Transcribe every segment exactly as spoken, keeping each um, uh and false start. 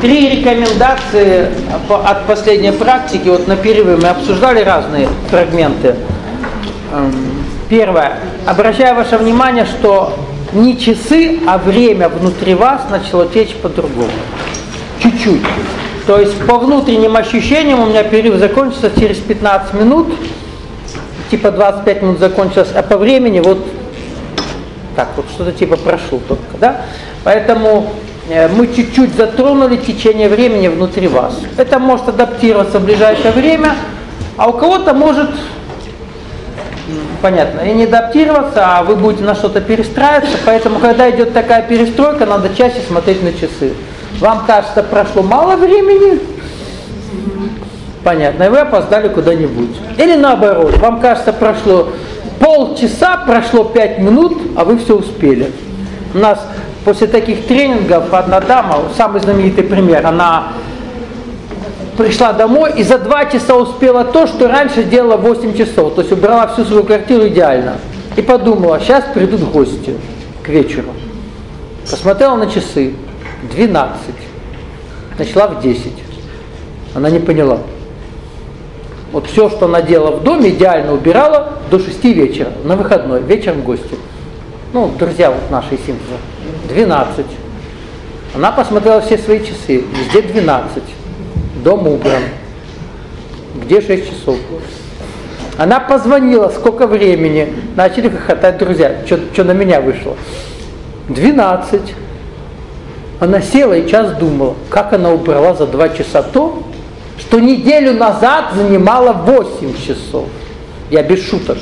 три рекомендации от последней практики. Вот на перерыве мы обсуждали разные фрагменты. Первое. Обращаю ваше внимание, что не часы, а время внутри вас начало течь по-другому. Чуть-чуть. То есть по внутренним ощущениям у меня перерыв закончится через пятнадцать минут. Типа двадцать пять минут закончилось, а по времени вот так вот что-то типа прошло только, да? Поэтому э, мы чуть-чуть затронули течение времени внутри вас. Это может адаптироваться в ближайшее время, а у кого-то может, понятно, и не адаптироваться, а вы будете на что-то перестраиваться. Поэтому, когда идет такая перестройка, надо чаще смотреть на часы. Вам кажется, прошло мало времени, понятно, и вы опоздали куда-нибудь. Или наоборот, вам кажется, прошло полчаса, прошло пять минут, а вы все успели. У нас после таких тренингов одна дама, самый знаменитый пример, она пришла домой и за два часа успела то, что раньше делала восемь часов. То есть убрала всю свою квартиру идеально. И подумала, сейчас придут гости к вечеру. Посмотрела на часы. двенадцать. Начала в десять. Она не поняла. Вот все, что она делала в доме, идеально убирала до шести вечера, на выходной, вечером гости. Ну, друзья вот наши из Симпсона. двенадцать. Она посмотрела все свои часы. Везде двенадцать. Дом убран. Где шесть часов? Она позвонила, сколько времени. Начали хохотать друзья. Что на меня вышло? двенадцать. Она села и час думала, как она убрала за два часа то, что неделю назад занимала восемь часов. Я без шуток.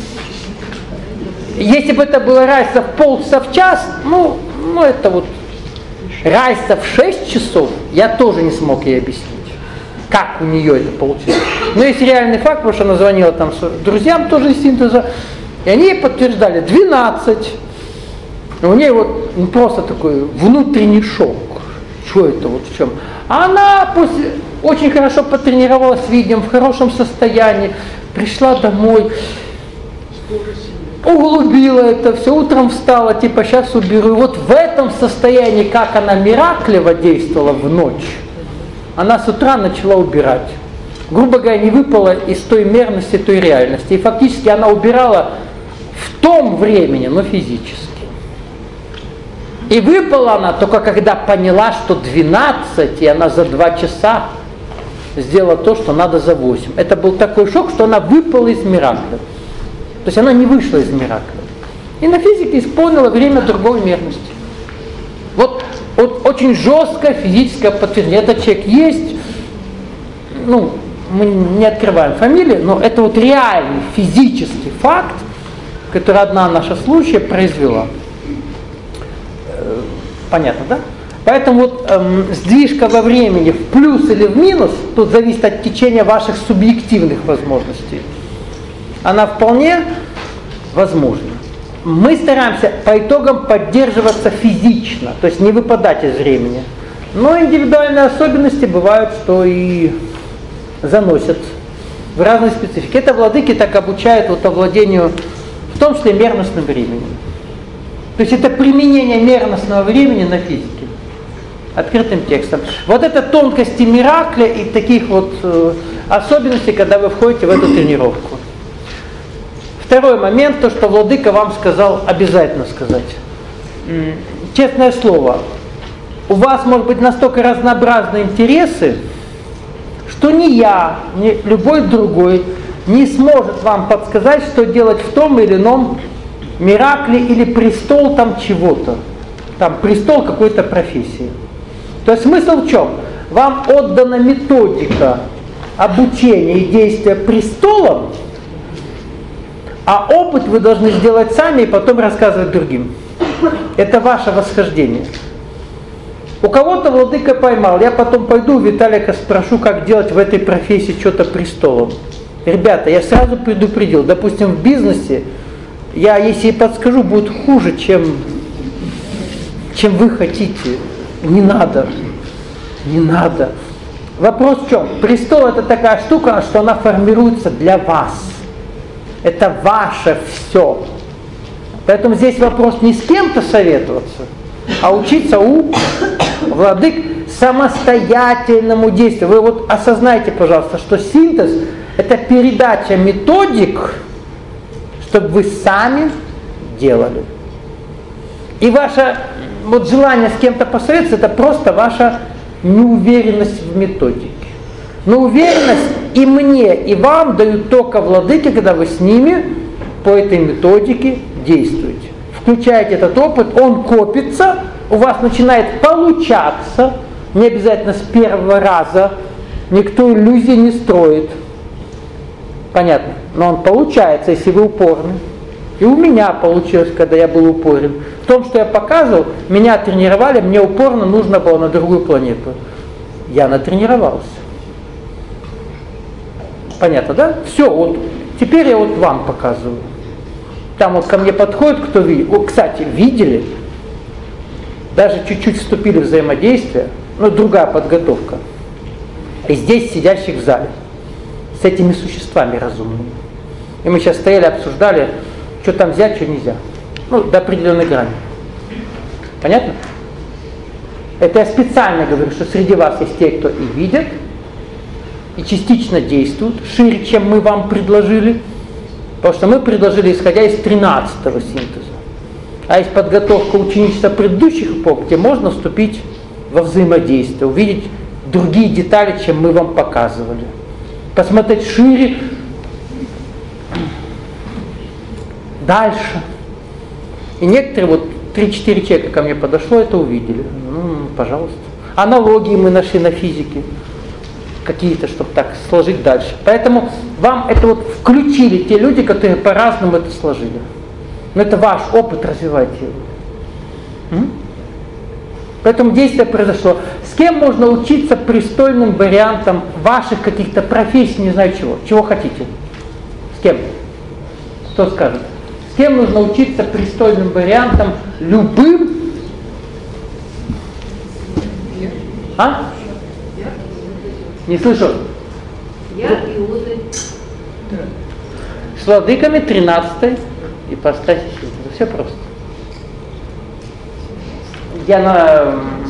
Если бы это было разница в полчаса в час, ну, ну это вот разница в шесть часов, я тоже не смог ей объяснить, как у нее это получилось. Но есть реальный факт, потому что она звонила там друзьям тоже из синтеза, и они ей подтверждали двенадцать. У нее вот ну, просто такой внутренний шок. Что это вот в чем? А она после очень хорошо потренировалась с видео, в хорошем состоянии, пришла домой, углубила это все, утром встала, типа сейчас уберу. И вот в этом состоянии, как она мираклево действовала в ночь, она с утра начала убирать. Грубо говоря, не выпала из той мерности, той реальности. И фактически она убирала в том времени, но физически. И выпала она только когда поняла, что двенадцать, и она за два часа сделала то, что надо за восемь. Это был такой шок, что она выпала из миракля. То есть она не вышла из миракля. И на физике исполнила время другой мерности. Вот, вот очень жесткое физическое подтверждение. Этот человек есть, ну, мы не открываем фамилии, но это вот реальный физический факт, который одна наша случая произвела. Понятно, да? Поэтому вот эм, сдвижка во времени в плюс или в минус, тут зависит от течения ваших субъективных возможностей. Она вполне возможна. Мы стараемся по итогам поддерживаться физично, то есть не выпадать из времени. Но индивидуальные особенности бывают, что и заносят в разной специфике. Это владыки так обучают вот овладению, в том числе мерностным временем. То есть это применение мерностного времени на физике, открытым текстом. Вот это тонкости миракля и таких вот э, особенностей, когда вы входите в эту тренировку. Второй момент, то, что владыка вам сказал, обязательно сказать. Честное слово, у вас может быть настолько разнообразные интересы, что ни я, ни любой другой не сможет вам подсказать, что делать в том или ином миракле или престол там чего-то. Там престол какой-то профессии. То есть смысл в чем? Вам отдана методика обучения и действия престолом, а опыт вы должны сделать сами и потом рассказывать другим. Это ваше восхождение. У кого-то владыка поймал, я потом пойду у Виталика спрошу, как делать в этой профессии что-то престолом. Ребята, я сразу предупредил, допустим, в бизнесе, я, если подскажу, будет хуже, чем, чем вы хотите. Не надо. Не надо. Вопрос в чем? Престол — это такая штука, что она формируется для вас. Это ваше все. Поэтому здесь вопрос не с кем-то советоваться, а учиться у владык самостоятельному действию. Вы вот осознайте, пожалуйста, что синтез – это передача методик, чтобы вы сами делали. И ваше вот желание с кем-то посоветоваться – это просто ваша неуверенность в методике. Но уверенность и мне, и вам дают только владыки, когда вы с ними по этой методике действуете. Включаете этот опыт, он копится, у вас начинает получаться, не обязательно с первого раза, никто иллюзий не строит. Понятно? Но он получается, если вы упорны. И у меня получилось, когда я был упорен. В том, что я показывал, меня тренировали, мне упорно нужно было на другую планету. Я натренировался. Понятно, да? Все, вот теперь я вот вам показываю. Там вот ко мне подходит, кто видит. О, кстати, видели? Даже чуть-чуть вступили в взаимодействие, но другая подготовка. И здесь сидящих в зале. С этими существами разумными. И мы сейчас стояли, обсуждали, что там взять, что нельзя. Ну, до определенной грани. Понятно? Это я специально говорю, что среди вас есть те, кто и видят, и частично действуют, шире, чем мы вам предложили. Потому что мы предложили, исходя из тринадцатого синтеза. А есть подготовка ученичества предыдущих эпох, где можно вступить во взаимодействие, увидеть другие детали, чем мы вам показывали. Посмотреть шире, дальше. И некоторые, вот три-четыре человека ко мне подошло, это увидели. Ну, пожалуйста. Аналогии мы нашли на физике. Какие-то, чтобы так сложить дальше. Поэтому вам это вот включили те люди, которые по-разному это сложили. Но это ваш опыт, развивайте его. М? Поэтому действие произошло. С кем можно учиться пристойным вариантам ваших каких-то профессий, не знаю чего. Чего хотите? С кем? Кто скажет? С кем нужно учиться пристойным вариантам любым? А? Не слышу. Я и Уды. С владыками тринадцатой ипостаси синтеза. Все просто. Я на...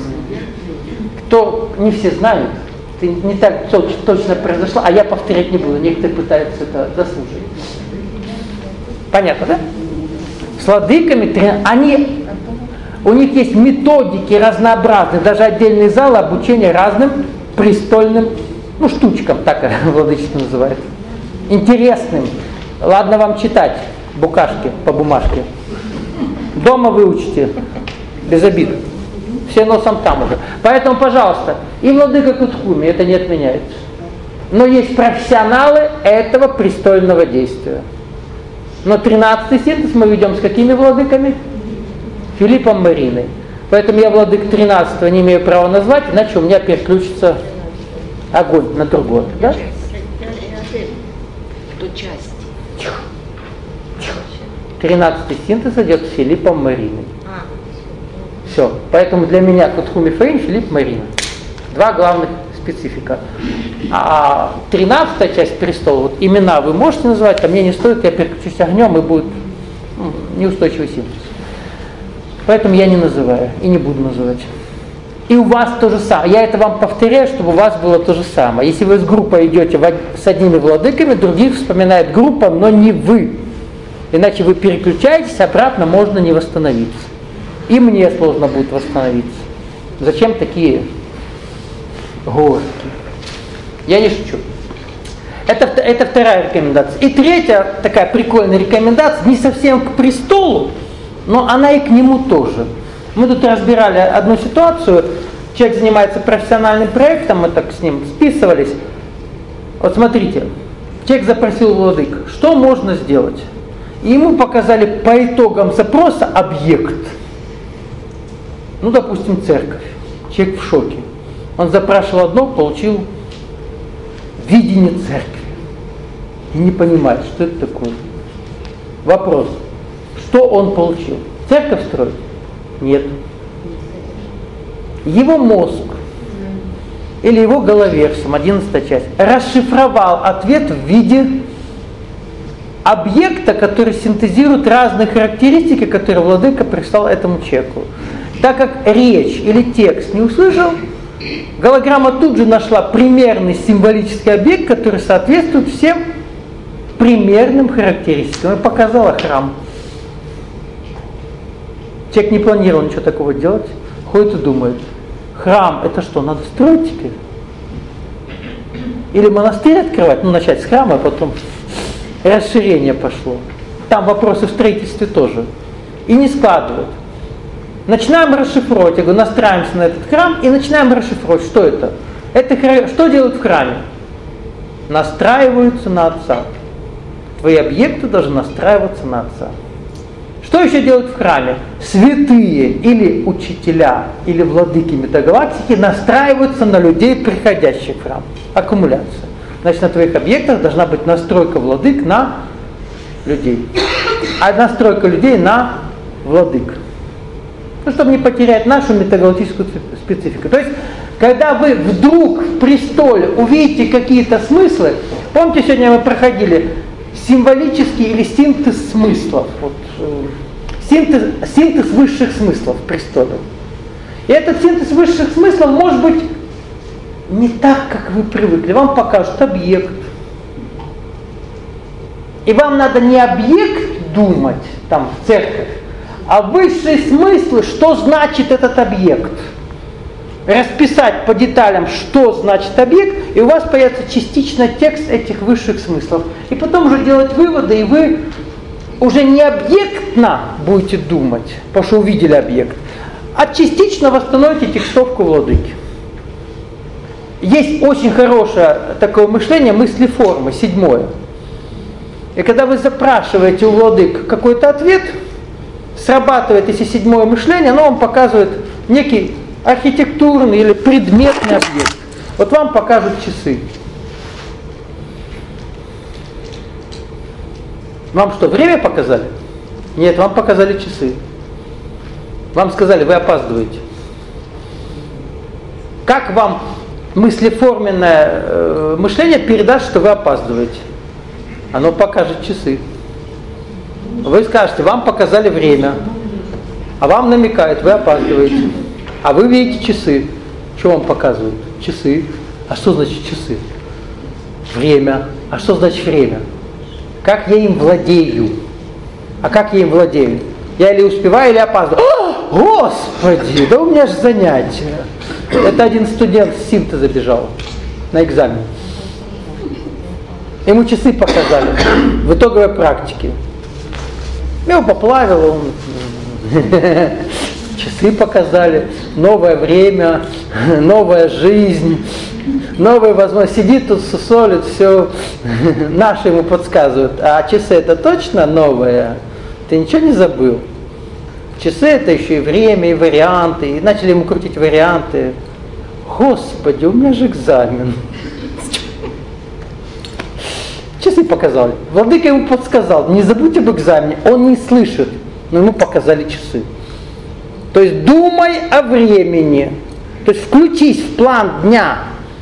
Кто не все знают, это не так точно произошло, а я повторять не буду. Некоторые пытаются это заслужить. Понятно, да? С владыками, они, у них есть методики разнообразные, даже отдельные залы обучения разным престольным, ну, штучкам, так владычество называют. Интересным. Ладно вам читать букашки по бумажке. Дома выучите. Без обид. Все носом там уже. Поэтому, пожалуйста, и владыка Кутхуми, это не отменяется. Но есть профессионалы этого престольного действия. Но тринадцатый синтез мы ведем с какими владыками? Филиппом Мариной. Поэтому я владык тринадцатого не имею права назвать, иначе у меня переключится огонь на другой. Да? Кто часть? тринадцатый синтез идет с Филиппом Мариной. Все. Поэтому для меня Кутхуми Фаин, Филипп Марина. Два главных специфика. А тринадцатая часть престола, вот имена вы можете называть, а мне не стоит, я переключусь огнем и будет ну, неустойчивый синтез. Поэтому я не называю и не буду называть. И у вас то же самое. Я это вам повторяю, чтобы у вас было то же самое. Если вы с группой идете с одними владыками, других вспоминает группа, но не вы. Иначе вы переключаетесь, обратно можно не восстановиться. И мне сложно будет восстановиться. Зачем такие горки? Я не шучу. Это, это вторая рекомендация. И третья такая прикольная рекомендация, не совсем к престолу, но она и к нему тоже. Мы тут разбирали одну ситуацию. Человек занимается профессиональным проектом, мы так с ним списывались. Вот смотрите, человек запросил владык, что можно сделать? И ему показали по итогам запроса объект. Ну, допустим, церковь. Человек в шоке. Он запрашивал одно, получил видение церкви. И не понимает, что это такое. Вопрос. Что он получил? Церковь строит? Нет. Его мозг или его головерсум, одиннадцатая часть, расшифровал ответ в виде объекта, который синтезирует разные характеристики, которые владыка прислал этому человеку. Так как речь или текст не услышал, Голограмма тут же нашла примерный символический объект, который соответствует всем примерным характеристикам. И показала храм. Человек не планировал ничего такого делать, ходит и думает, храм это что, надо строить теперь? Или монастырь открывать? Ну, начать с храма, а потом расширение пошло. Там вопросы в строительстве тоже. И не складывают. Начинаем расшифровать. Я говорю, настраиваемся на этот храм и начинаем расшифровать. Что это? Это что делают в храме? Настраиваются на Отца. Твои объекты должны настраиваться на Отца. Что еще делают в храме? Святые или учителя, или владыки метагалактики настраиваются на людей, приходящих в храм. Аккумуляция. Значит, на твоих объектах должна быть настройка владык на людей. А настройка людей на владык. Ну, чтобы не потерять нашу метагалактическую специфику. То есть, когда вы вдруг в престоле увидите какие-то смыслы, помните, сегодня мы проходили символический или синтез смыслов. Вот, э, синтез, синтез высших смыслов в престоле. И этот синтез высших смыслов может быть не так, как вы привыкли. Вам покажут объект. И вам надо не объект думать, там, в церковь, а высшие смыслы, что значит этот объект. Расписать по деталям, что значит объект, и у вас появится частично текст этих высших смыслов. И потом уже делать выводы, и вы уже не объектно будете думать, потому что увидели объект, а частично восстановите текстовку владыки. Есть очень хорошее такое мышление, мыслеформы, седьмое. И когда вы запрашиваете у владык какой-то ответ, срабатывает, если седьмое мышление, оно вам показывает некий архитектурный или предметный объект. Вот вам покажут часы. Вам что, время показали? Нет, вам показали часы. Вам сказали, вы опаздываете. Как вам мыслеформенное э, мышление передаст, что вы опаздываете? Оно покажет часы. Вы скажете, вам показали время, а вам намекают, вы опаздываете. А вы видите часы. Что вам показывают? Часы. А что значит часы? Время. А что значит время? Как я им владею? А как я им владею? Я или успеваю, или опаздываю. О, Господи, да у меня же занятия. Это один студент с синтеза бежал на экзамен. Ему часы показали в итоговой практике. Его поплавило, он... часы показали, новое время, новая жизнь, новые возможности. Сидит тут, сусолит, все наши ему подсказывают. А часы это точно новое? Ты ничего не забыл? Часы это еще и время, и варианты. И начали ему крутить варианты. Господи, у меня же экзамен. Часы показали. Владыка ему подсказал, не забудь об экзамене. Он не слышит, но ему показали часы. То есть думай о времени. То есть включись в план дня.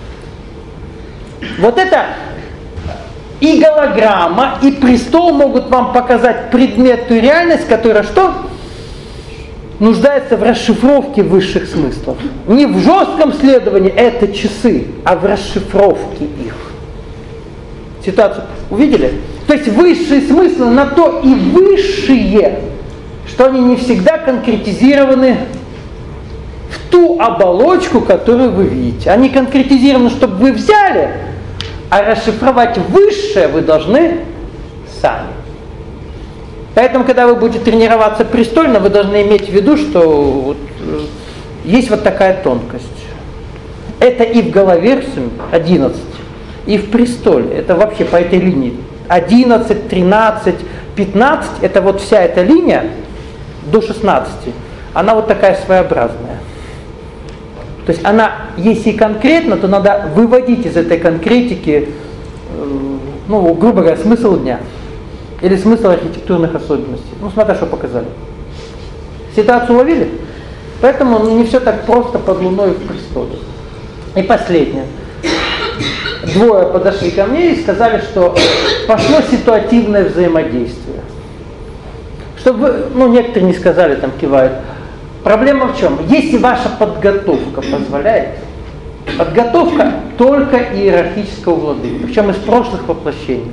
Вот это и голограмма, и престол могут вам показать предметную реальность, которая что? Нуждается в расшифровке высших смыслов. Не в жестком следовании, это часы, а в расшифровке их. Ситуацию увидели? То есть высшие смыслы на то и высшие, что они не всегда конкретизированы в ту оболочку, которую вы видите. Они конкретизированы, чтобы вы взяли, а расшифровать высшее вы должны сами. Поэтому, когда вы будете тренироваться престольно, вы должны иметь в виду, что вот, есть вот такая тонкость. Это и в Головерсуме одиннадцать, и в престоле. Это вообще по этой линии. одиннадцать, тринадцать, пятнадцать, это вот вся эта линия до шестнадцати, она вот такая своеобразная. То есть она, если конкретно, то надо выводить из этой конкретики, ну, грубо говоря, смысл дня. Или смысл архитектурных особенностей. Ну, смотря, что показали. Ситуацию уловили? Поэтому не все так просто под луной в престоле. И последнее. Двое подошли ко мне и сказали, что пошло ситуативное взаимодействие. Чтобы, ну, некоторые не сказали, там кивают. Проблема в чем? Если ваша подготовка позволяет, Подготовка только иерархического владыки, причем из прошлых воплощений.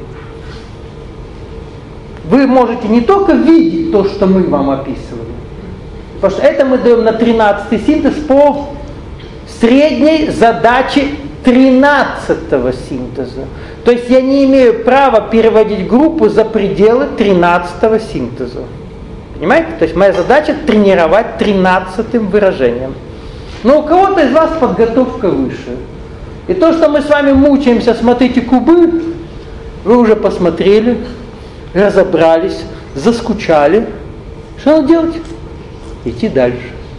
Вы можете не только видеть то, что мы вам описывали, потому что это мы даем на тринадцатый синтез по средней задаче тринадцатого синтеза. То есть я не имею права переводить группу за пределы тринадцатого синтеза. Понимаете? То есть моя задача тренировать тринадцатым выражением. Но у кого-то из вас подготовка выше. И то, что мы с вами мучаемся, смотрите кубы, вы уже посмотрели, разобрались, заскучали. Что надо делать? Идти дальше.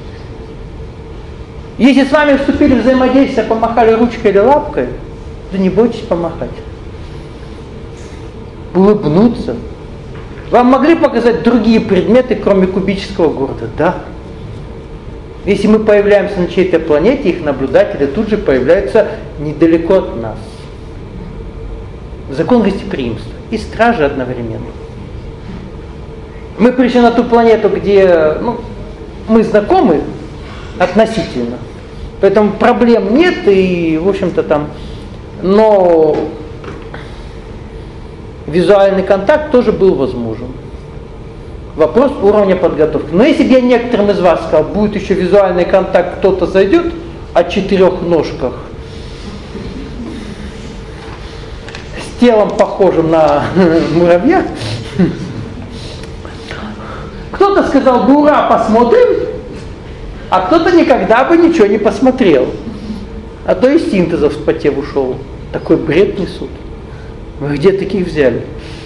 Если с вами вступили в взаимодействие, помахали ручкой или лапкой, да не бойтесь помахать. Улыбнуться. Вам могли показать другие предметы, кроме кубического города? Да. Если мы появляемся на чьей-то планете, их наблюдатели тут же появляются недалеко от нас. Закон гостеприимства и стражи одновременно. Мы пришли на ту планету, где ну, мы знакомы относительно, поэтому проблем нет, и, в общем-то, там, но визуальный контакт тоже был возможен. Вопрос уровня подготовки. Но если бы я некоторым из вас сказал, будет еще визуальный контакт, кто-то зайдет о четырех ножках, с телом похожим на муравья, кто-то сказал бы, ура, посмотрим, а кто-то никогда бы ничего не посмотрел. А то и синтезов вспотев ушел. Такой бред несут. Вы где таких взяли?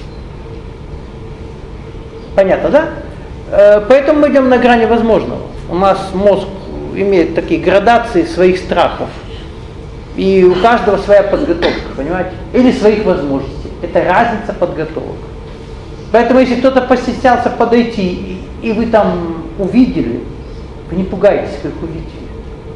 Понятно, да? Поэтому мы идем на грани возможного. У нас мозг имеет такие градации своих страхов. И у каждого своя подготовка, понимаете? Или своих возможностей. Это разница подготовок. Поэтому если кто-то постеснялся подойти, и вы там увидели, вы не пугайтесь, вы их увидели.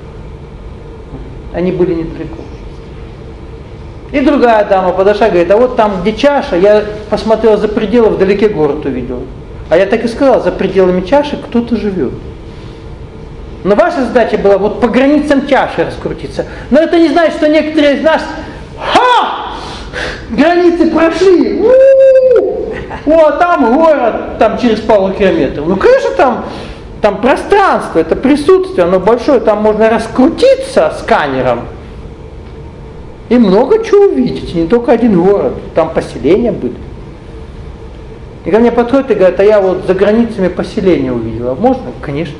Они были недалеко. И другая дама подошла и говорит, а вот там, где чаша, я посмотрела за пределы, вдалеке город увидела. А я так и сказала, за пределами чаши кто-то живет. Но ваша задача была вот по границам чаши раскрутиться. Но это не значит, что некоторые из нас, ха! Границы прошли! У-у-у! О, там город, там через пару километров. Ну, конечно, там, там пространство, это присутствие, оно большое, там можно раскрутиться сканером. И много чего увидеть, не только один город, там поселения были. И ко мне подходят и говорят, а я вот за границами поселения увидела. Можно? Конечно.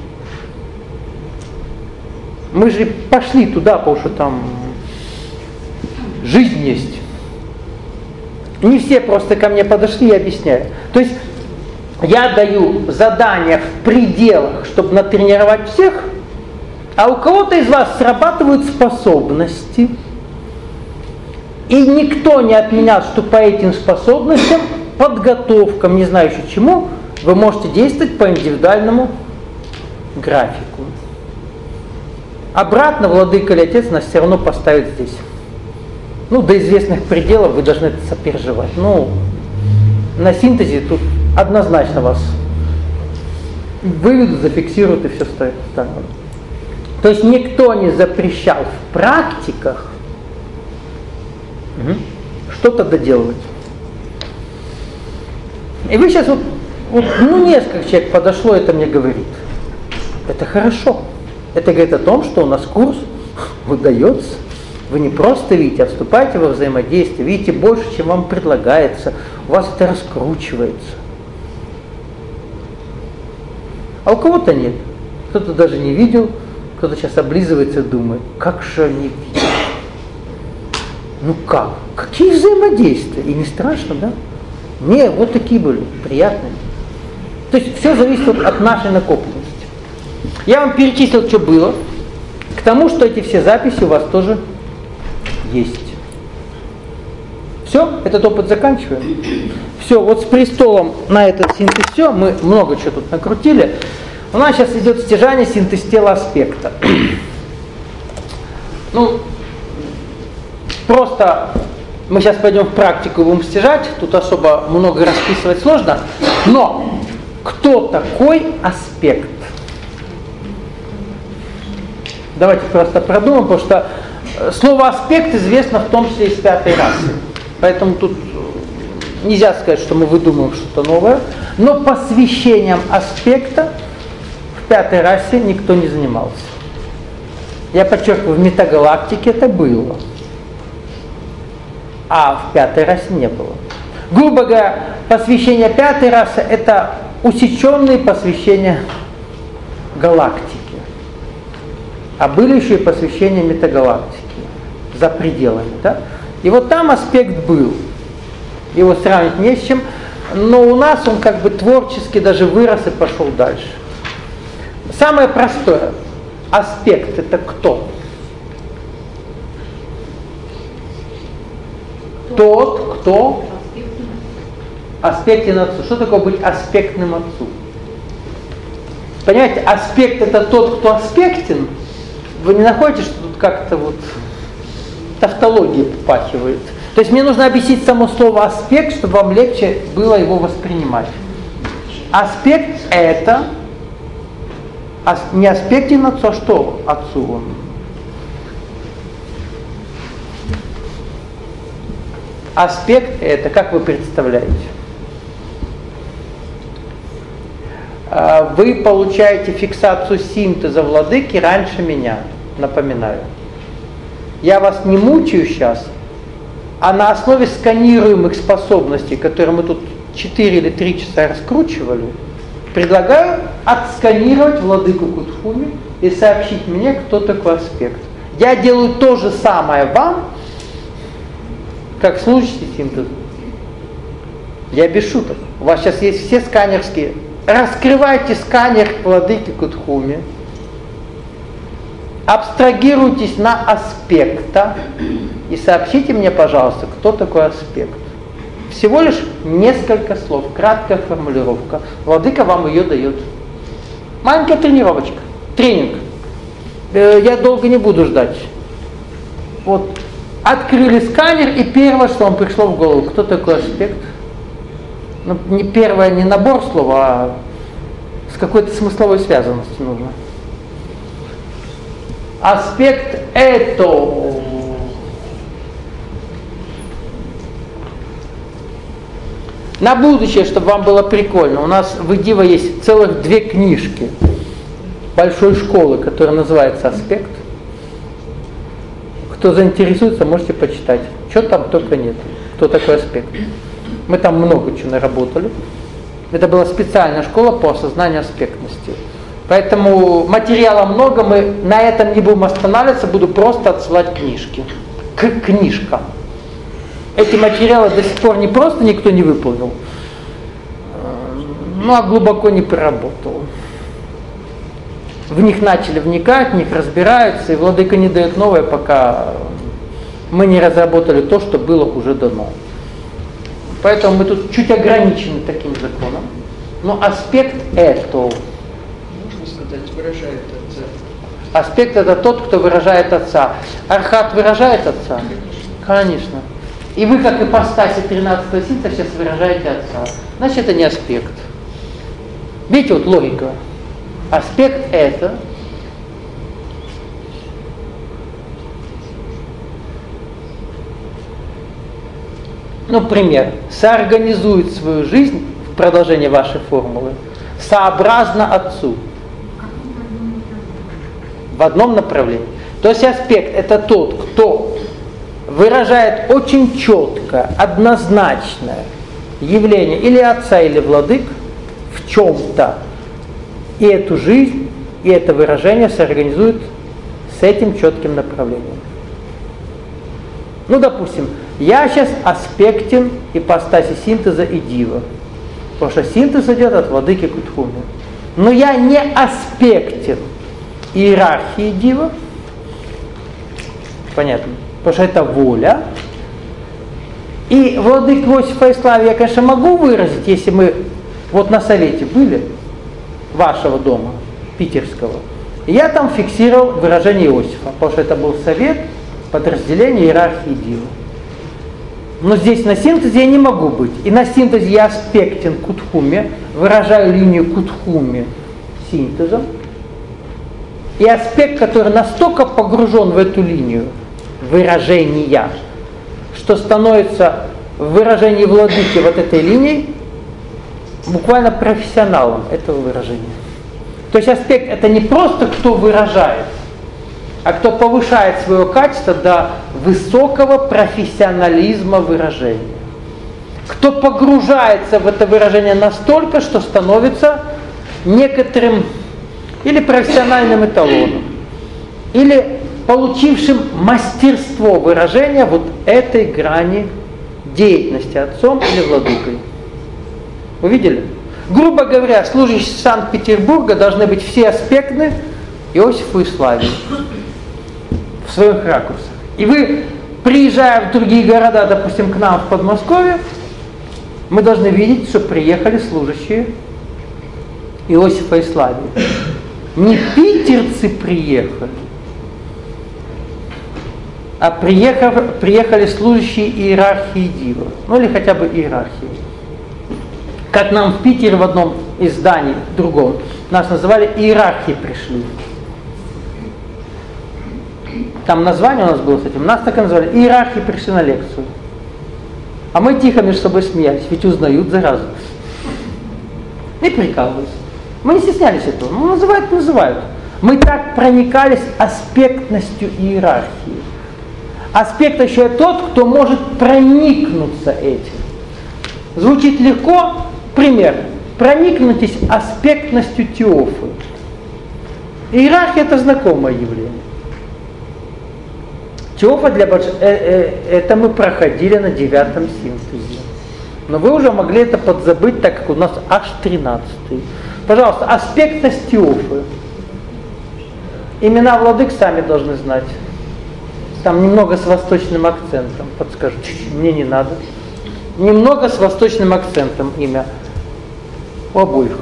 Мы же пошли туда, потому что там жизнь есть. Не все просто ко мне подошли и объясняют. То есть я даю задания в пределах, чтобы натренировать всех, а у кого-то из вас срабатывают способности, и никто не отменял, что по этим способностям, подготовкам, не знаю еще чему, вы можете действовать по индивидуальному графику. Обратно владыка или отец нас все равно поставит здесь. Ну, до известных пределов вы должны это сопереживать. Ну, на синтезе тут однозначно вас выведут, зафиксируют и все остальное. То есть никто не запрещал в практиках угу, что-то доделывать. И вы сейчас вот, вот, ну, несколько человек подошло, это мне говорит. Это хорошо. Это говорит о том, что у нас курс выдается. Вы не просто видите, а вступаете во взаимодействие, видите больше, чем вам предлагается, у вас это раскручивается. А у кого-то нет. Кто-то даже не видел, кто-то сейчас облизывается и думает, как же они видят. Ну как? Какие взаимодействия? И не страшно, да? Не, вот такие были, приятные. То есть все зависит от нашей накопленности. Я вам перечислил, что было, к тому, что эти все записи у вас тоже есть. Все, этот опыт заканчиваем. Все, вот с престолом на этот синтез все, мы много чего тут накрутили. У нас сейчас идет стяжание синтез тела аспекта. Ну, просто мы сейчас пойдем в практику и будем стяжать, тут особо много расписывать сложно, но кто такой аспект? Давайте просто продумаем, потому что Слово аспект известно в том числе из пятой расы. Поэтому тут нельзя сказать, что мы выдумываем что-то новое. Но посвящением аспекта в пятой расе никто не занимался. Я подчеркиваю, в метагалактике это было. А в пятой расе не было. Грубо говоря, посвящение пятой расы – это усеченные посвящения галактики. А были еще и посвящения метагалактики за пределами. Да? И вот там аспект был. Его сравнить не с чем. Но у нас он как бы творчески даже вырос и пошел дальше. Самое простое. Аспект – это кто? Тот, кто аспектен отцу. Что такое быть аспектным отцу? Понимаете, аспект – это тот, кто аспектен. Вы не находите, что тут как-то вот тавтология попахивает? То есть мне нужно объяснить само слово аспект, чтобы вам легче было его воспринимать. Аспект – это не аспектен отцу, а что отцу он? Аспект – это, как вы представляете? Вы получаете фиксацию синтеза владыки раньше меня, напоминаю. Я вас не мучаю сейчас, а на основе сканируемых способностей, которые мы тут четыре или три часа раскручивали, предлагаю отсканировать владыку Кутхуми и сообщить мне, кто такой аспект. Я делаю то же самое вам, как в случае синтеза. Я без шуток. У вас сейчас есть все сканерские. Раскрывайте сканер владыки Кутхуми. Абстрагируйтесь на аспекта и сообщите мне, пожалуйста, кто такой аспект. Всего лишь несколько слов, краткая формулировка. Владыка вам ее дает. Маленькая тренировочка, тренинг. Я долго не буду ждать. Вот. Открыли сканер, и первое, что вам пришло в голову, кто такой аспект? Ну, не первое, не набор слов, а с какой-то смысловой связанностью нужно. Аспект это. На будущее, чтобы вам было прикольно, у нас в Идива есть целых две книжки большой школы, которая называется «Аспект». Кто заинтересуется, можете почитать. Что там только нет. Кто такой аспект. Мы там много чего наработали. Это была специальная школа по осознанию аспектности. Поэтому материала много, мы на этом не будем останавливаться, буду просто отсылать книжки. К книжкам. Эти материалы до сих пор не просто никто не выполнил, ну а глубоко не проработал. В них начали вникать, в них разбираются, и владыка не дает новое, пока мы не разработали то, что было уже дано. Поэтому мы тут чуть ограничены таким законом. Но аспект это. Можно сказать, выражает отца. Аспект это тот, кто выражает отца. Архат выражает отца? Конечно. И вы, как ипостаси тринадцатого синта, сейчас выражаете отца. Значит, это не аспект. Видите, вот логика. Аспект это ну, пример, соорганизует свою жизнь в продолжение вашей формулы сообразно отцу. В одном направлении. То есть аспект это тот, кто выражает очень четко, однозначное явление или отца, или владык в чем-то. И эту жизнь, и это выражение соорганизует с этим четким направлением. Ну, допустим, я сейчас аспектен ипостаси синтеза и дива. Потому что синтез идет от владыки Кутхуми. Но я не аспектен иерархии дива. Понятно? Потому что это воля. И владык Иосифа Иславия я, конечно, могу выразить, если мы вот на совете были, вашего дома, питерского. И я там фиксировал выражение Иосифа, потому что это был совет подразделения иерархии дива. Но здесь на синтезе я не могу быть. И на синтезе я аспектен Кутхуми, выражаю линию Кутхуми синтезом. И аспект, который настолько погружен в эту линию, выражения, что становится в выражении владыки вот этой линией буквально профессионалом этого выражения. То есть аспект это не просто кто выражает, а кто повышает свое качество до высокого профессионализма выражения. Кто погружается в это выражение настолько, что становится некоторым или профессиональным эталоном, или получившим мастерство выражения вот этой грани деятельности отцом или владыкой. Увидели? Грубо говоря, служащие Санкт-Петербурга должны быть все аспектны Иосифу и Славе в своих ракурсах. И вы, приезжая в другие города, допустим, к нам в Подмосковье, мы должны видеть, что приехали служащие Иосифа и Славии. Не питерцы приехали, а приехав, приехали служащие иерархии Дива, ну или хотя бы иерархии. Как нам в Питере в одном из зданий, в другом, нас называли иерархии пришли. Там название у нас было с этим, нас так и называли, иерархии пришли на лекцию. А мы тихо между собой смеялись, ведь узнают заразу. И прикалывались. Мы не стеснялись этого, ну называют, называют. Мы так проникались аспектностью иерархии. Аспект еще тот, кто может проникнуться этим. Звучит легко, пример. Проникнутесь аспектностью Теофы. Иерархия это знакомое явление. Теофа для больш... э, э, это мы проходили на девятом синтезе. Но вы уже могли это подзабыть, так как у нас аж тринадцатый. Пожалуйста, аспектность Теофы. Имена владык сами должны знать. Там немного с восточным акцентом. Подскажу, мне не надо. Немного с восточным акцентом имя. У обоих.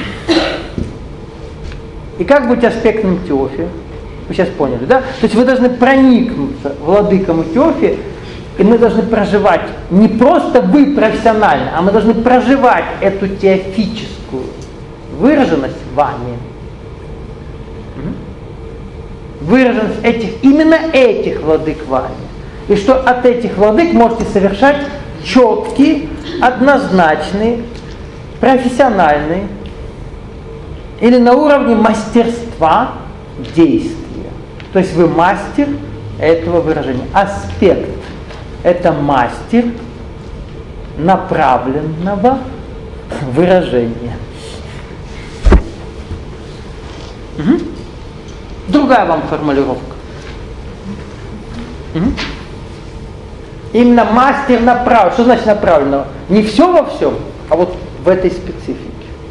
И как быть аспектным Теофе? Вы сейчас поняли, да? То есть вы должны проникнуться владыкам Теофе, и мы должны проживать не просто вы профессионально, а мы должны проживать эту теофическую выраженность вами. Выраженность этих, именно этих владык вами. И что от этих владык можете совершать четкие, однозначные, профессиональные или на уровне мастерства действия. То есть вы мастер этого выражения. Аспект – это мастер направленного выражения. Угу. Другая вам формулировка. Угу. Именно мастер направленного. Что значит направленного? Не все во всем, а вот в этой специфике.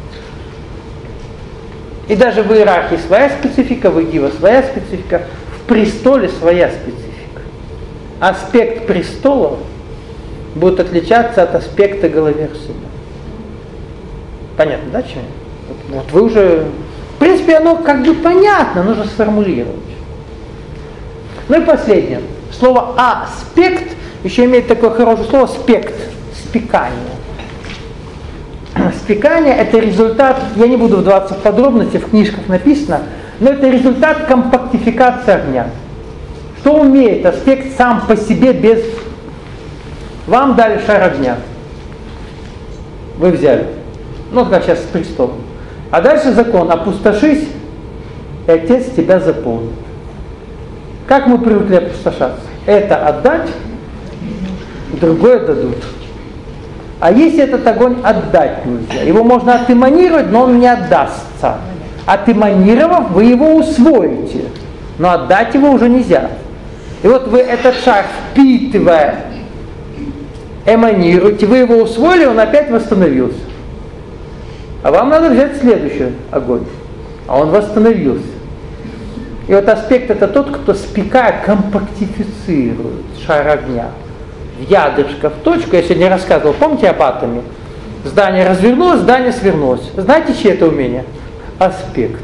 И даже в иерархии своя специфика, в Дива своя специфика, в престоле своя специфика. Аспект престола будет отличаться от аспекта Головерсина. Понятно, да, чем? Вот, вот вы уже... В принципе, оно как бы понятно, нужно сформулировать. Ну и последнее. Слово аспект еще имеет такое хорошее слово спект, спекание. Спекание – это результат, я не буду вдаваться в подробности, в книжках написано, но это результат компактификации огня. Что умеет аспект сам по себе без... Вам дали шар огня. Вы взяли. Ну, как сейчас с престолом. А дальше закон: опустошись, и Отец тебя заполнит. Как мы привыкли опустошаться? Это отдать, другое дадут. А если этот огонь отдать нельзя? Его можно отэманировать, но он не отдастся. Отэманировав, вы его усвоите, но отдать его уже нельзя. И вот вы этот шар, впитывая, эманируете, вы его усвоили, он опять восстановился. А вам надо взять следующий огонь, а он восстановился. И вот аспект это тот, кто спекая компактифицирует шар огня в ядрышко, в точку. Я сегодня рассказывал, помните об атоме? Здание развернулось, здание свернулось. Знаете, чье это умение? Аспект.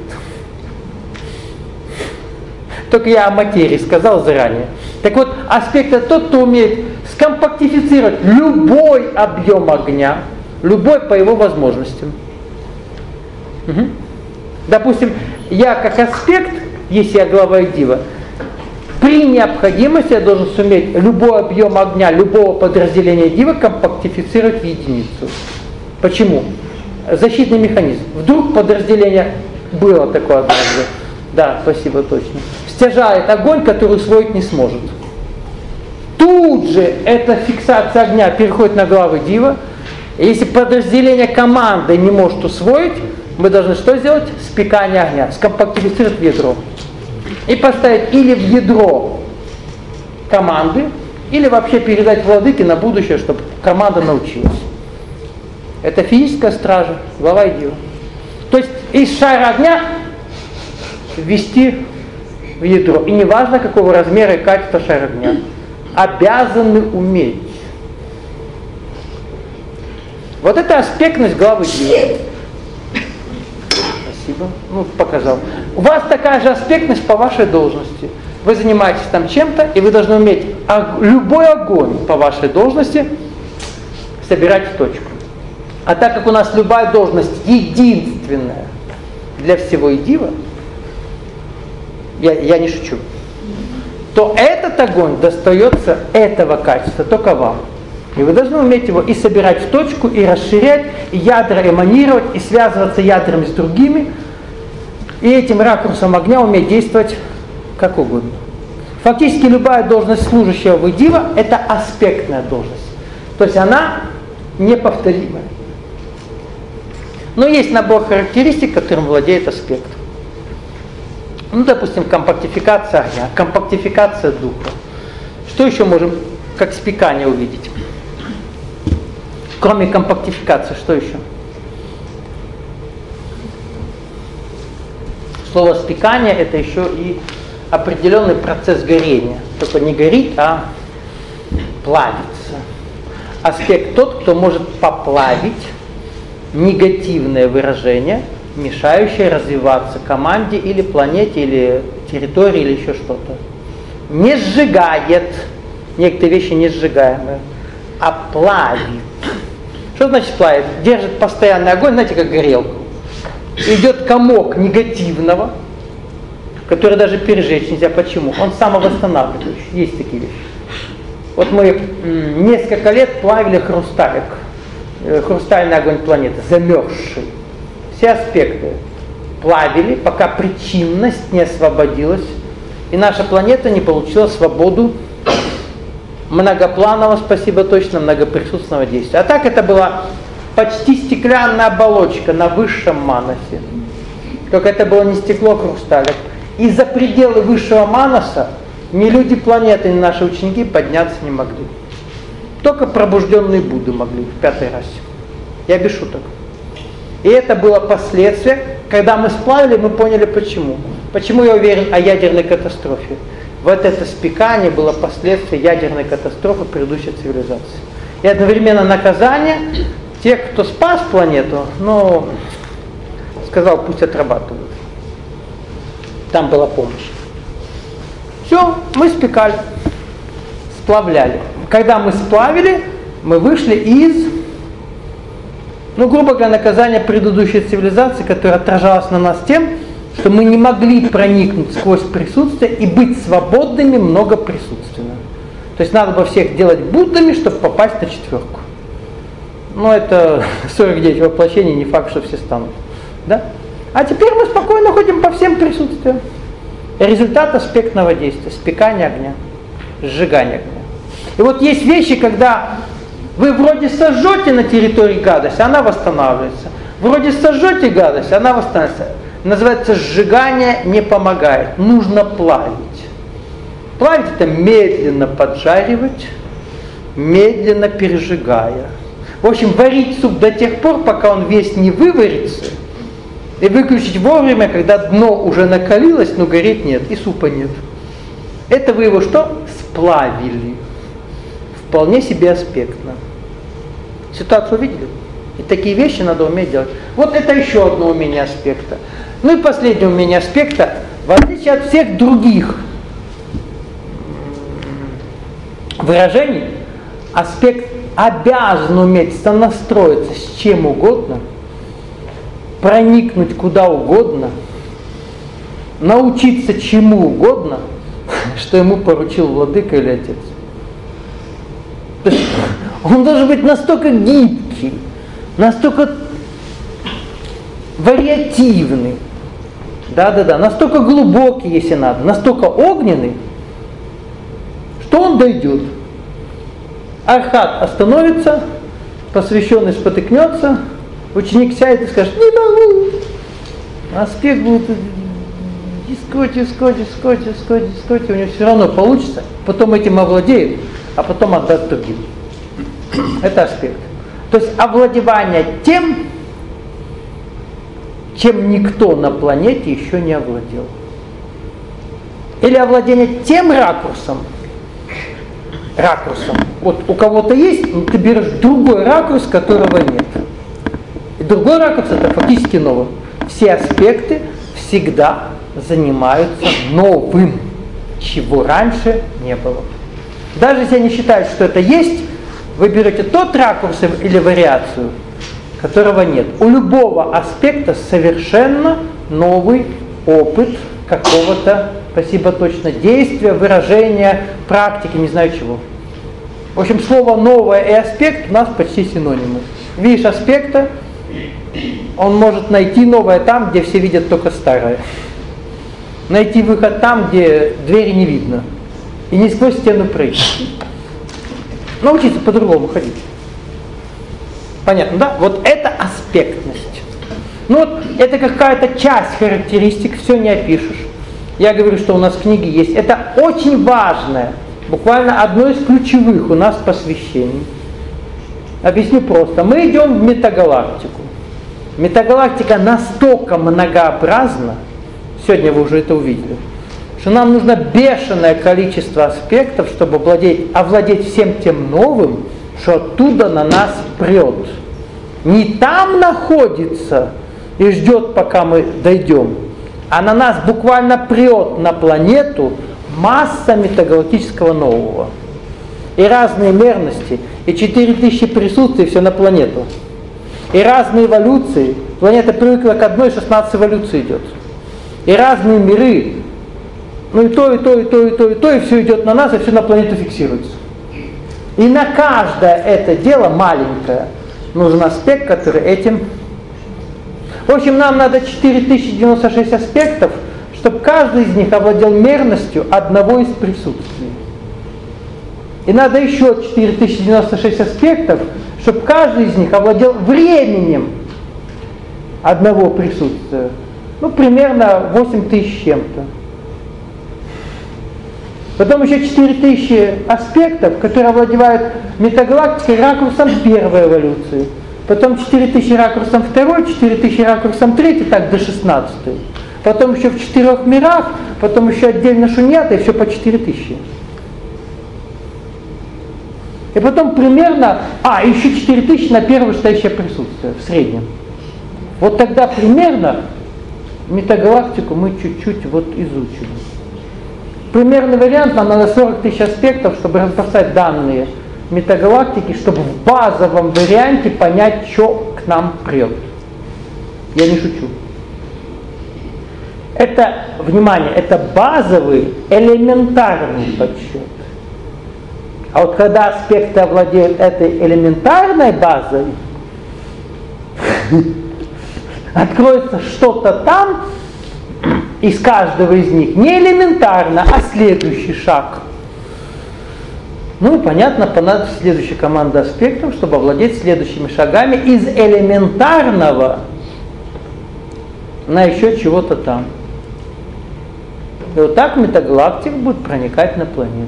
Только я о материи сказал заранее. Так вот, аспект это тот, кто умеет скомпактифицировать любой объем огня, любой по его возможностям. Угу. Допустим, я как аспект, если я глава Дива, при необходимости я должен суметь любой объем огня любого подразделения дивы компактифицировать в единицу. Почему? Защитный механизм. Вдруг подразделение было такое однажды. Да, спасибо, точно. Стяжает огонь, который усвоить не сможет. Тут же эта фиксация огня переходит на главы дива. И если подразделение команды не может усвоить, мы должны что сделать? Спекание огня. Скомпактифицировать в ядро. И поставить или в ядро команды, или вообще передать владыке на будущее, чтобы команда научилась. Это физическая стража, глава и дива. То есть из шара огня ввести в ядро. И неважно, какого размера и качества шара огня. Обязаны уметь. Вот это аспектность главы дива. Спасибо. Ну, показал. У вас такая же аспектность по вашей должности. Вы занимаетесь там чем-то, и вы должны уметь любой огонь по вашей должности собирать в точку. А так как у нас любая должность единственная для всего едива, я, я не шучу, то этот огонь достается этого качества только вам. И вы должны уметь его и собирать в точку, и расширять, и ядра эманировать, и связываться ядрами с другими, и этим ракурсом огня уметь действовать как угодно. Фактически любая должность служащего в дива – это аспектная должность. То есть она неповторимая. Но есть набор характеристик, которым владеет аспект. Ну, допустим, компактификация огня, компактификация духа. Что еще можем как спекание увидеть? Кроме компактификации, что еще? Слово спекание – это еще и определенный процесс горения. Только не горит, а плавится. Аспект тот, кто может поплавить негативное выражение, мешающее развиваться команде или планете, или территории, или еще что-то. Не сжигает, некоторые вещи не сжигаемые, а плавит. Что значит плавит? Держит постоянный огонь, знаете, как горелку. Идет комок негативного, который даже пережечь нельзя. Почему? Он самовосстанавливающий. Есть такие вещи. Вот мы несколько лет плавили хрусталик. Хрустальный огонь планеты, замерзший. Все аспекты плавили, пока причинность не освободилась, и наша планета не получила свободу многопланового, спасибо точно, многоприсутственного действия. А так это была почти стеклянная оболочка на высшем маносе. Только это было не стекло, а хрусталик. И за пределы высшего маноса ни люди планеты, ни наши ученики подняться не могли. Только пробужденные Будды могли в пятой расе. Я без шуток. И это было последствие. Когда мы сплавили, мы поняли почему. Почему я уверен о ядерной катастрофе. Вот это спекание было последствие ядерной катастрофы предыдущей цивилизации. И одновременно наказание тех, кто спас планету, но сказал, пусть отрабатывают. Там была помощь. Все, мы спекали, сплавляли. Когда мы сплавили, мы вышли из, ну, грубо говоря, наказания предыдущей цивилизации, которая отражалась на нас тем, что мы не могли проникнуть сквозь присутствие и быть свободными многоприсутственно. То есть надо было всех делать Буддами, чтобы попасть на четверку. Но это сорок девять воплощений, не факт, что все станут. Да? А теперь мы спокойно ходим по всем присутствиям. Результат аспектного действия, спекание огня, сжигание огня. И вот есть вещи, когда вы вроде сожжете на территории гадость, она восстанавливается. Вроде сожжете гадость, она восстанавливается. Называется сжигание не помогает. Нужно плавить. Плавить это медленно поджаривать, медленно пережигая. В общем, варить суп до тех пор, пока он весь не выварится, и выключить вовремя, когда дно уже накалилось, но гореть нет, и супа нет. Это вы его что? Сплавили. Вполне себе аспектно. Ситуацию видели? И такие вещи надо уметь делать. Вот это еще одно умение аспекта. Ну и последнее умение аспекта, в отличие от всех других выражений, аспект обязан уметь сонастроиться с чем угодно, проникнуть куда угодно, научиться чему угодно, что ему поручил владыка или отец. То есть он должен быть настолько гибкий, настолько вариативный, да-да-да, настолько глубокий, если надо, настолько огненный, что он дойдет. Архат остановится, посвященный спотыкнется, ученик сядет и скажет: не могу. Аспект будет искать, искать, искать, искать, искать, у него все равно получится, потом этим овладеет, а потом отдаст другим. Это аспект. То есть овладевание тем, чем никто на планете еще не овладел. Или овладение тем ракурсом, ракурсом. Вот у кого-то есть, но ты берешь другой ракурс, которого нет. И другой ракурс — это фактически новый. Все аспекты всегда занимаются новым, чего раньше не было. Даже если они считают, что это есть, вы берете тот ракурс или вариацию, которого нет. У любого аспекта совершенно новый опыт какого-то, спасибо точно, действия, выражения, практики, не знаю чего. В общем, слово «новое» и «аспект» у нас почти синонимы. Видишь аспекта, он может найти новое там, где все видят только старое. Найти выход там, где двери не видно. И не сквозь стену прыгать. Научиться по-другому ходить. Понятно, да? Вот это аспектность. Ну вот это какая-то часть характеристик, все не опишешь. Я говорю, что у нас в книге есть. Это очень важное, буквально одно из ключевых у нас посвящений. Объясню просто. Мы идем в метагалактику. Метагалактика настолько многообразна, сегодня вы уже это увидели, что нам нужно бешеное количество аспектов, чтобы овладеть, овладеть всем тем новым, что оттуда на нас прет. Не там находится и ждет, пока мы дойдем, а на нас буквально прет на планету масса метагалактического нового. И разные мерности, и четыре тысячи присутствий, все на планету. И разные эволюции. Планета привыкла к одной, шестнадцать эволюций идет. И разные миры. Ну и то, и то, и то, и то, и то, и все идет на нас, и все на планету фиксируется. И на каждое это дело маленькое нужен аспект, который этим... В общем, нам надо четыре тысячи девяносто шесть аспектов, чтобы каждый из них овладел мерностью одного из присутствий. И надо еще четыре тысячи девяносто шесть аспектов, чтобы каждый из них овладел временем одного присутствия. Ну, примерно восемь тысяч чем-то. Потом еще четыре тысячи аспектов, которые овладевают метагалактикой ракурсом первой эволюции. Потом четыре тысячи ракурсом второй, четыре тысячи ракурсом третьей, так до шестнадцатой. Потом еще в четырех мирах, потом еще отдельно шуньята, и все по четыре тысячи. И потом примерно, а, еще четыре тысячи на первое вышестоящее присутствие, в среднем. Вот тогда примерно метагалактику мы чуть-чуть вот изучим. Примерный вариант, нам надо сорок тысяч аспектов, чтобы разбросать данные метагалактики, чтобы в базовом варианте понять, что к нам прет. Я не шучу. Это, внимание, это базовый, элементарный подсчет. А вот когда аспекты овладеют этой элементарной базой, откроется что-то там, из каждого из них не элементарно, а следующий шаг. Ну и понятно, понадобится следующая команда аспектов, чтобы овладеть следующими шагами из элементарного на еще чего-то там. И вот так метагалактика будет проникать на планету.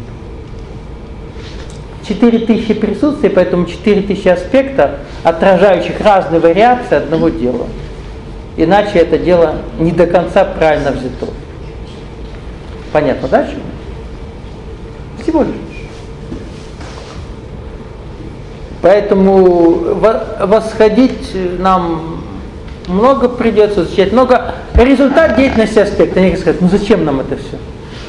четыре тысячи присутствий, поэтому четыре тысячи аспектов, отражающих разные вариации одного дела. Иначе это дело не до конца правильно взято. Понятно, да? Всего лишь. Поэтому восходить нам много придется изучать, много результат деятельности аспекта. Они скажут, ну зачем нам это все?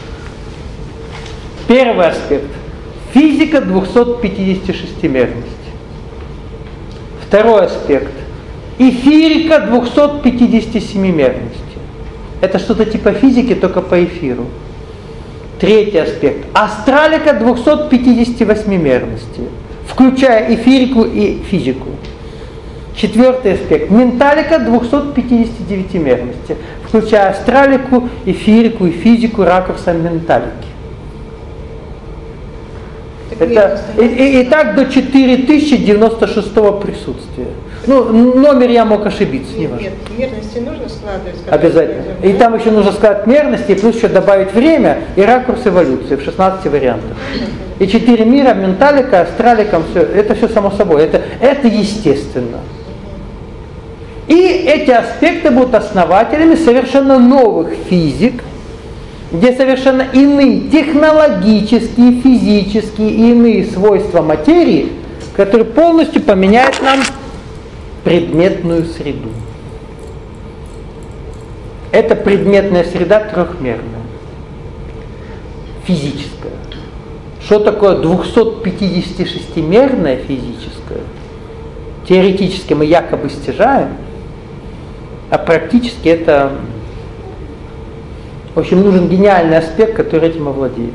Первый аспект. Физика двухсот пятидесяти шести мерности. Второй аспект. Эфирика двухсот пятидесяти семи мерности. Это что-то типа физики, только по эфиру. Третий аспект. Астралика двухсот пятидесяти восьмимерности, включая эфирику и физику. Четвертый аспект. Менталика двухсот пятидесяти девятимерности, включая астралику, эфирику и физику ракурса менталики. Так это, и, и, и так до четыре тысячи девяносто шестого присутствия. Ну, номер я мог ошибиться. Нет, нет, мерности нужно складывать. Обязательно. И там еще нужно сказать мерности, и плюс еще добавить время и ракурс эволюции в шестнадцати вариантах. И четыре мира, менталика, астралика, все, это все само собой. Это, это естественно. И эти аспекты будут основателями совершенно новых физик, где совершенно иные технологические, физические и иные свойства материи, которые полностью поменяют нам предметную среду. Это предметная среда трехмерная, физическая. Что такое двухсотпятидесятишестимерная физическая? Теоретически мы якобы стяжаем, а практически это, в общем, нужен гениальный аспект, который этим овладеет.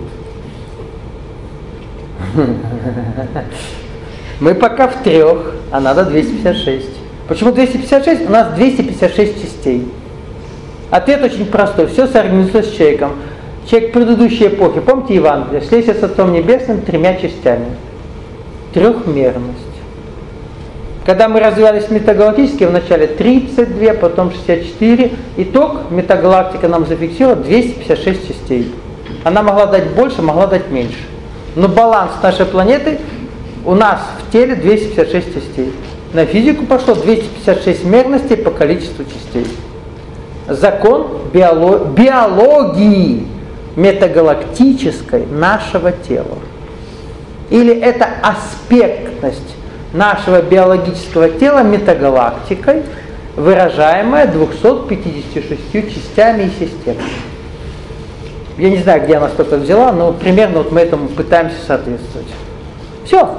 Мы пока в трех, а надо двести пятьдесят шесть. Почему двести пятьдесят шесть? У нас двести пятьдесят шесть частей. Ответ очень простой. Все соорганизуется с человеком. Человек предыдущей эпохи, помните Евангелие, слейся с Отцом Небесным тремя частями. Трехмерность. Когда мы развивались метагалактически, вначале тридцать два, потом шестьдесят четыре. Итог, метагалактика нам зафиксировала двести пятьдесят шесть частей. Она могла дать больше, могла дать меньше. Но баланс нашей планеты у нас в теле двести пятьдесят шесть частей. На физику пошло двести пятьдесят шесть мерностей по количеству частей. Закон биоло- биологии метагалактической нашего тела. Или это аспектность нашего биологического тела метагалактикой, выражаемая двумястами пятьюдесятью шестью частями и системами. Я не знаю, где она столько взяла, но примерно вот мы этому пытаемся соответствовать. Все.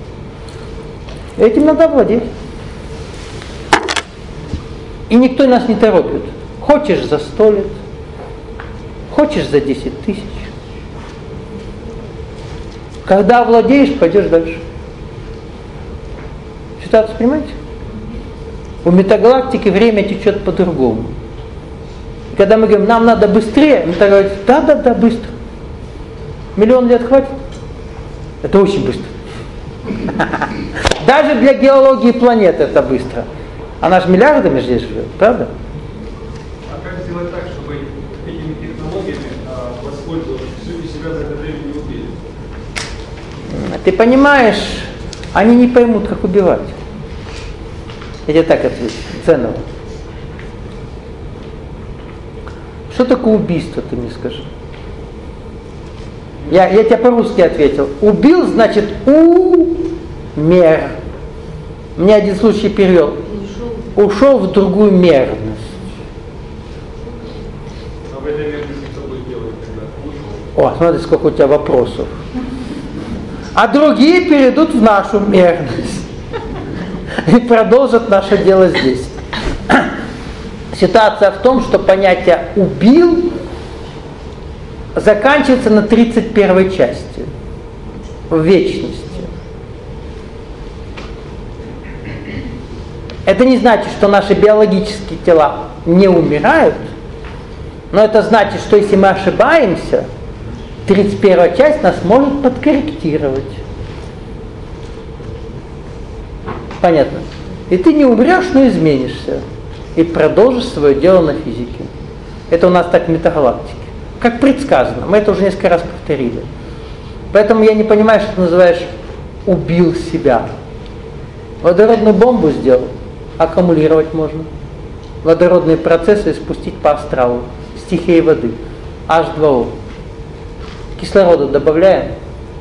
Этим надо владеть. И никто нас не торопит. Хочешь за сто лет, хочешь за десять тысяч. Когда владеешь, пойдешь дальше. Ситуацию понимаете? У метагалактики время течет по-другому. И когда мы говорим, нам надо быстрее, метагалактика говорит, да-да-да, быстро. Миллион лет хватит? Это очень быстро. Даже для геологии планеты это быстро. Она же миллиардами здесь живет, правда? А как сделать так, чтобы этими технологиями а, воспользоваться, и себя за это время не убили? Ты понимаешь, они не поймут, как убивать. Я тебе так отвечу, ценного. Что такое убийство, ты мне скажи? Я, я тебе по-русски ответил. Убил, значит, умер. Мне один случай перевел. Ушел в другую мерность. А в этой мерности что будет делать тогда? О, смотри, сколько у тебя вопросов. А другие перейдут в нашу мерность и продолжат наше дело здесь. Ситуация в том, что понятие «убил» заканчивается на тридцать первой части, в вечности. Это не значит, что наши биологические тела не умирают, но это значит, что если мы ошибаемся, тридцать первая часть нас может подкорректировать. Понятно? И ты не умрешь, но изменишься. И продолжишь свое дело на физике. Это у нас так в метагалактике. Как предсказано. Мы это уже несколько раз повторили. Поэтому я не понимаю, что ты называешь «убил себя». Водородную бомбу сделал. Аккумулировать можно. Водородные процессы спустить по астралу. Стихии воды. эйч два о. Кислорода добавляем.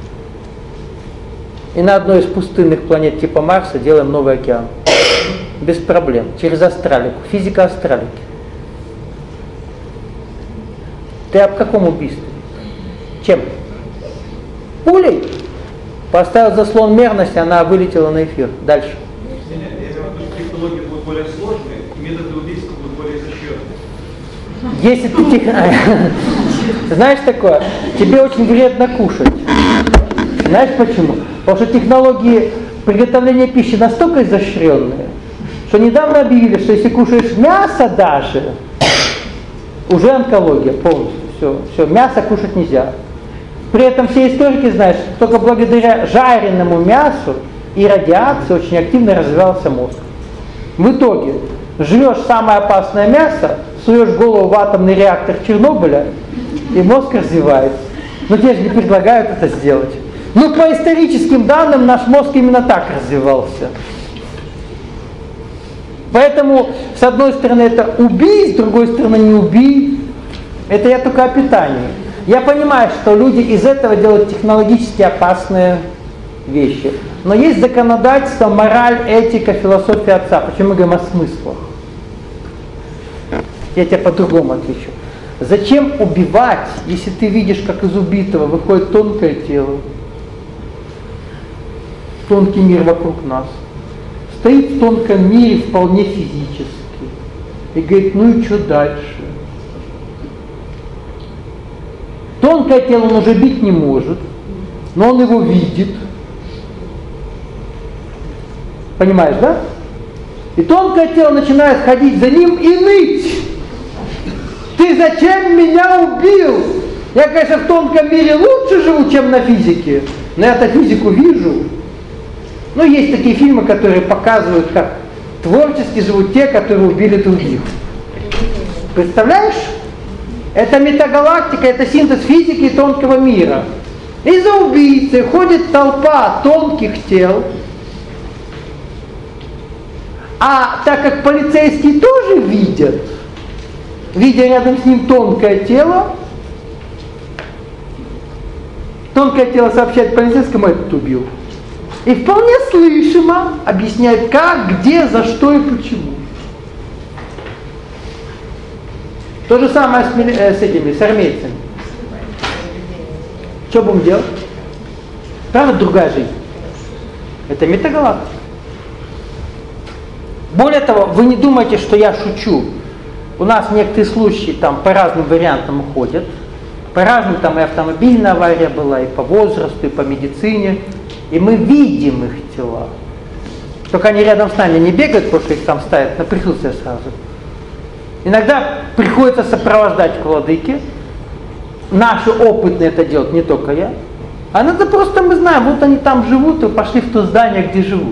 И на одной из пустынных планет типа Марса делаем новый океан. Без проблем. Через астралику. Физика астралики. Ты об каком убийстве? Чем? Пулей? Поставил заслон мерности, она вылетела на эфир. Дальше. Нет, я имею в виду, что технологии будут более сложные, и методы убийства будут более изощренные. Если ты тех... Знаешь такое? Тебе очень вредно кушать. Знаешь почему? Потому что технологии приготовления пищи настолько изощренные, что недавно объявили, что если кушаешь мясо даже, уже онкология полностью. Все, все, мясо кушать нельзя. При этом все историки знают, что только благодаря жареному мясу и радиации очень активно развивался мозг. В итоге жрешь самое опасное мясо, суешь голову в атомный реактор Чернобыля, и мозг развивается. Но тебе же не предлагают это сделать. Но по историческим данным наш мозг именно так развивался. Поэтому, с одной стороны, это убий, с другой стороны, не убий. Это я только о питании. Я понимаю, что люди из этого делают технологически опасные вещи. Но есть законодательство, мораль, этика, философия отца. Почему мы говорим о смыслах? Я тебе по-другому отвечу. Зачем убивать, если ты видишь, как из убитого выходит тонкое тело, тонкий мир вокруг нас, стоит в тонком мире вполне физически и говорит, ну и что дальше? Тонкое тело он уже бить не может, но он его видит. Понимаешь, да? И тонкое тело начинает ходить за ним и ныть. Ты зачем меня убил? Я, конечно, в тонком мире лучше живу, чем на физике, но я-то физику вижу. Ну, есть такие фильмы, которые показывают, как творчески живут те, которые убили других. Представляешь? Это метагалактика, это синтез физики и тонкого мира. И за убийцей ходит толпа тонких тел. А так как полицейские тоже видят, видя рядом с ним тонкое тело, тонкое тело сообщает полицейскому, этот убил. И вполне слышимо объясняет, как, где, за что и почему. То же самое с, э, с этими, с армейцами. Что будем делать? Правда, другая жизнь. Это метагалактика. Более того, вы не думайте, что я шучу. У нас некоторые случаи там по разным вариантам уходят. По разным, там и автомобильная авария была, и по возрасту, и по медицине. И мы видим их тела. Только они рядом с нами не бегают, потому что их там ставят на присутствие сразу. Иногда приходится сопровождать к владыке. Наши опытные это делают, не только я. А иногда просто мы знаем, вот они там живут, и пошли в то здание, где живут.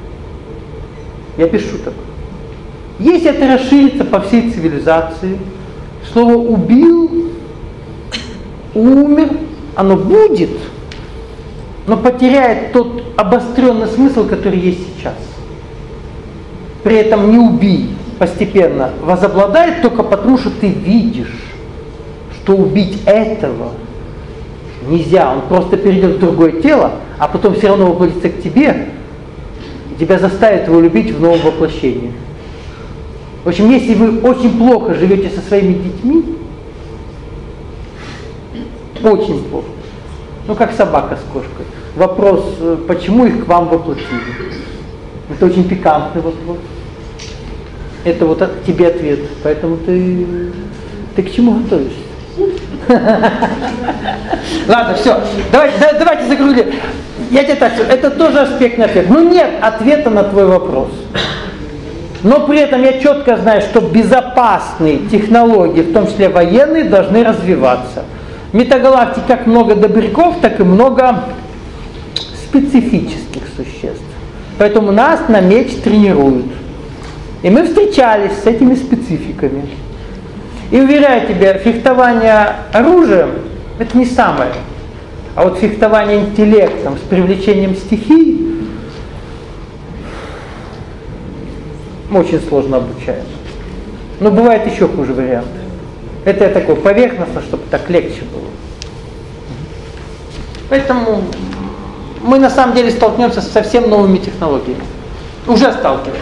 Я без шуток. Если это расширится по всей цивилизации, слово «убил», «умер», оно будет, но потеряет тот обостренный смысл, который есть сейчас. При этом «не убий» постепенно возобладает только потому, что ты видишь, что убить этого нельзя. Он просто перейдет в другое тело, а потом все равно воплотится к тебе, и тебя заставит его любить в новом воплощении. В общем, если вы очень плохо живете со своими детьми, очень плохо, ну как собака с кошкой, вопрос, почему их к вам воплотили? Это очень пикантный вопрос. Это вот от, тебе ответ, поэтому ты, ты к чему готовишься? Ладно, все, давайте, давайте закруглим. Я тебе так скажу, это тоже аспектный ответ. Ну нет ответа на твой вопрос. Но при этом я четко знаю, что безопасные технологии, в том числе военные, должны развиваться. В метагалактике как много добряков, так и много специфических существ. Поэтому нас на меч тренируют. И мы встречались с этими спецификами. И уверяю тебя, фехтование оружием – это не самое. А вот фехтование интеллектом с привлечением стихий очень сложно обучаемо. Но бывает еще хуже варианты. Это я такой поверхностно, чтобы так легче было. Поэтому мы на самом деле столкнемся с совсем новыми технологиями. Уже сталкиваемся.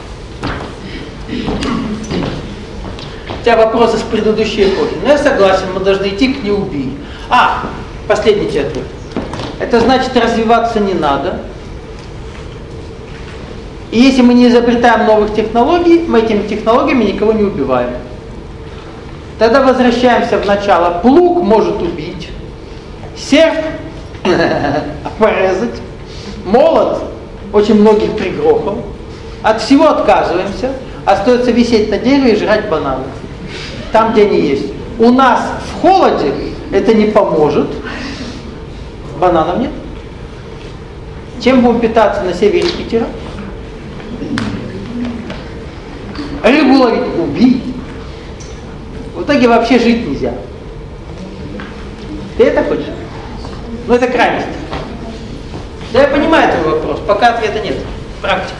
У тебя вопросы с предыдущей эпохи. Но я согласен, мы должны идти к «не убий». А, последний ответ. Это значит, развиваться не надо. И если мы не изобретаем новых технологий, мы этими технологиями никого не убиваем. Тогда возвращаемся в начало. Плуг может убить, серп порезать, молот очень многих пригрохал. От всего отказываемся, остается висеть на дереве и жрать бананы. Там, где они есть. У нас в холоде это не поможет. Бананов нет. Чем будем питаться на севере Питера? Рыбу ловить, убить. В итоге вообще жить нельзя. Ты это хочешь? Ну это крайность. Да я понимаю твой вопрос, пока ответа нет. Практика.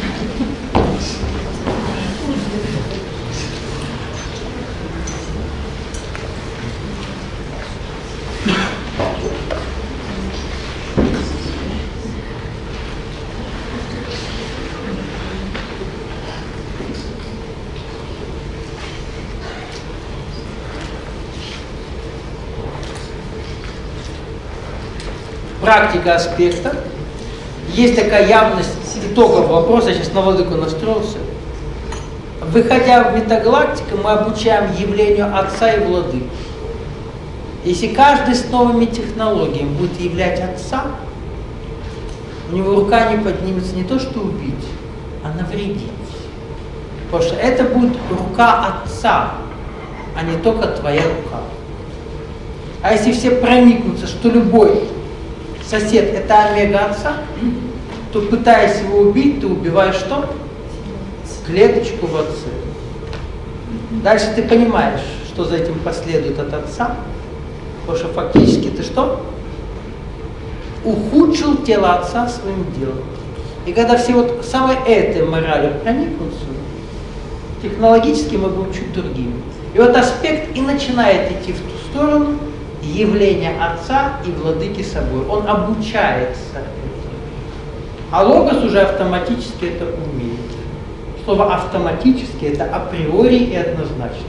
Практика аспекта. Есть такая явность итогов вопроса, я сейчас на владыку настроился. Выходя в метагалактику, мы обучаем явлению Отца и Владыку. Если каждый с новыми технологиями будет являть Отца, у него рука не поднимется не то что убить, а навредить. Потому что это будет рука Отца, а не только твоя рука. А если все проникнутся, что любой сосед это омега Отца, то пытаясь его убить, ты убиваешь что? Клеточку в Отце. Дальше ты понимаешь, что за этим последует от Отца, потому что фактически ты что? Ухудшил тело Отца своим делом. И когда все вот самой этой моралью проникнутся, технологически мы будем чуть другими. И вот аспект и начинает идти в ту сторону явления Отца и Владыки собой. Он обучается этому. А логос уже автоматически это умеет. Слово автоматически это априори и однозначно.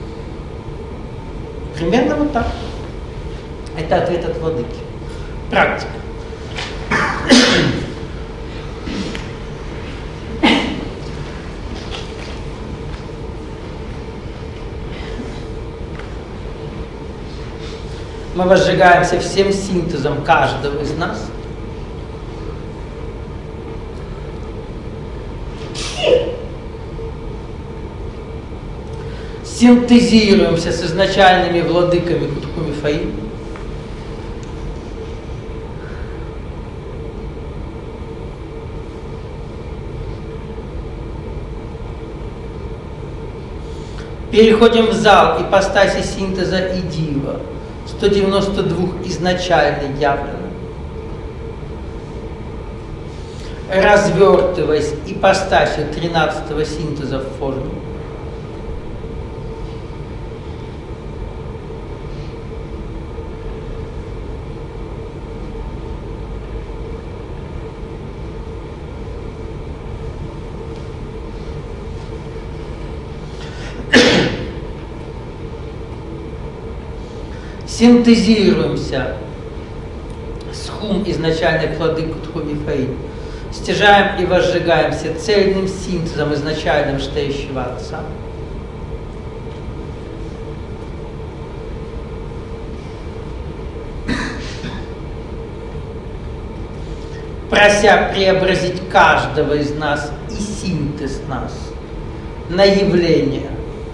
Примерно вот так. Это ответ от Владыки. Практика. Мы возжигаемся всем синтезом каждого из нас. Синтезируемся с изначальными владыками Кутху-Мифаим. Переходим в зал ипостаси синтеза и дива. сто девяносто два изначально явлено. Развертываясь ипостасью тринадцатого синтеза в форме. Синтезируемся с хум изначальных владык Кутху-Мифаим, стяжаем и возжигаемся цельным синтезом изначальным штающего Отца. Прося преобразить каждого из нас и синтез нас на явление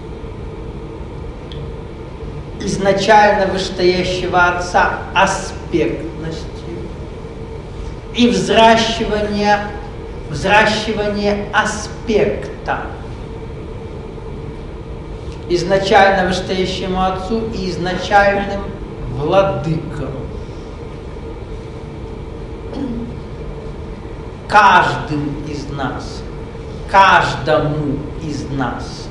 изначально вышестоящего Отца аспектностью и взращивание, взращивание аспекта изначально вышестоящему Отцу и изначальным владыкам. Каждым из нас, каждому из нас.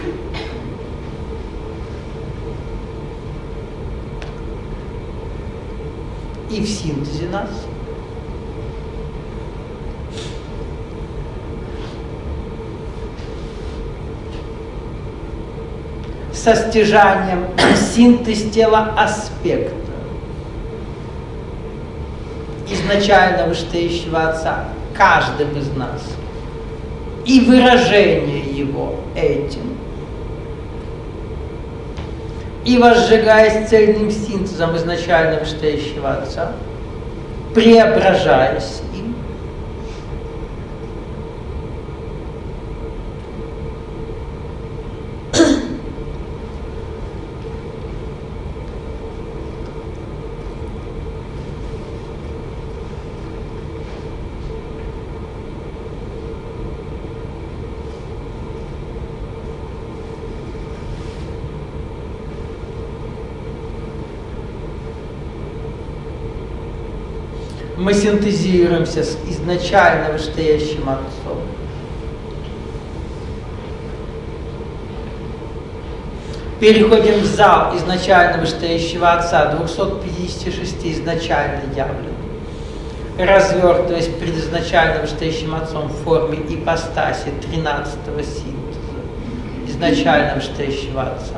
И в синтезе нас. Со стяжанием синтез тела аспекта изначально вышестоящего Отца каждым из нас и выражение его этим и возжигаясь цельным синтезом изначально вышестоящего Отца, преображаясь им, мы синтезируемся с изначально вышестоящим Отцом. Переходим в зал изначально вышестоящего Отца, двухсот пятидесяти шести изначально явленных, развертываясь перед изначально вышестоящим Отцом в форме ипостаси тринадцатого синтеза изначально вышестоящего Отца.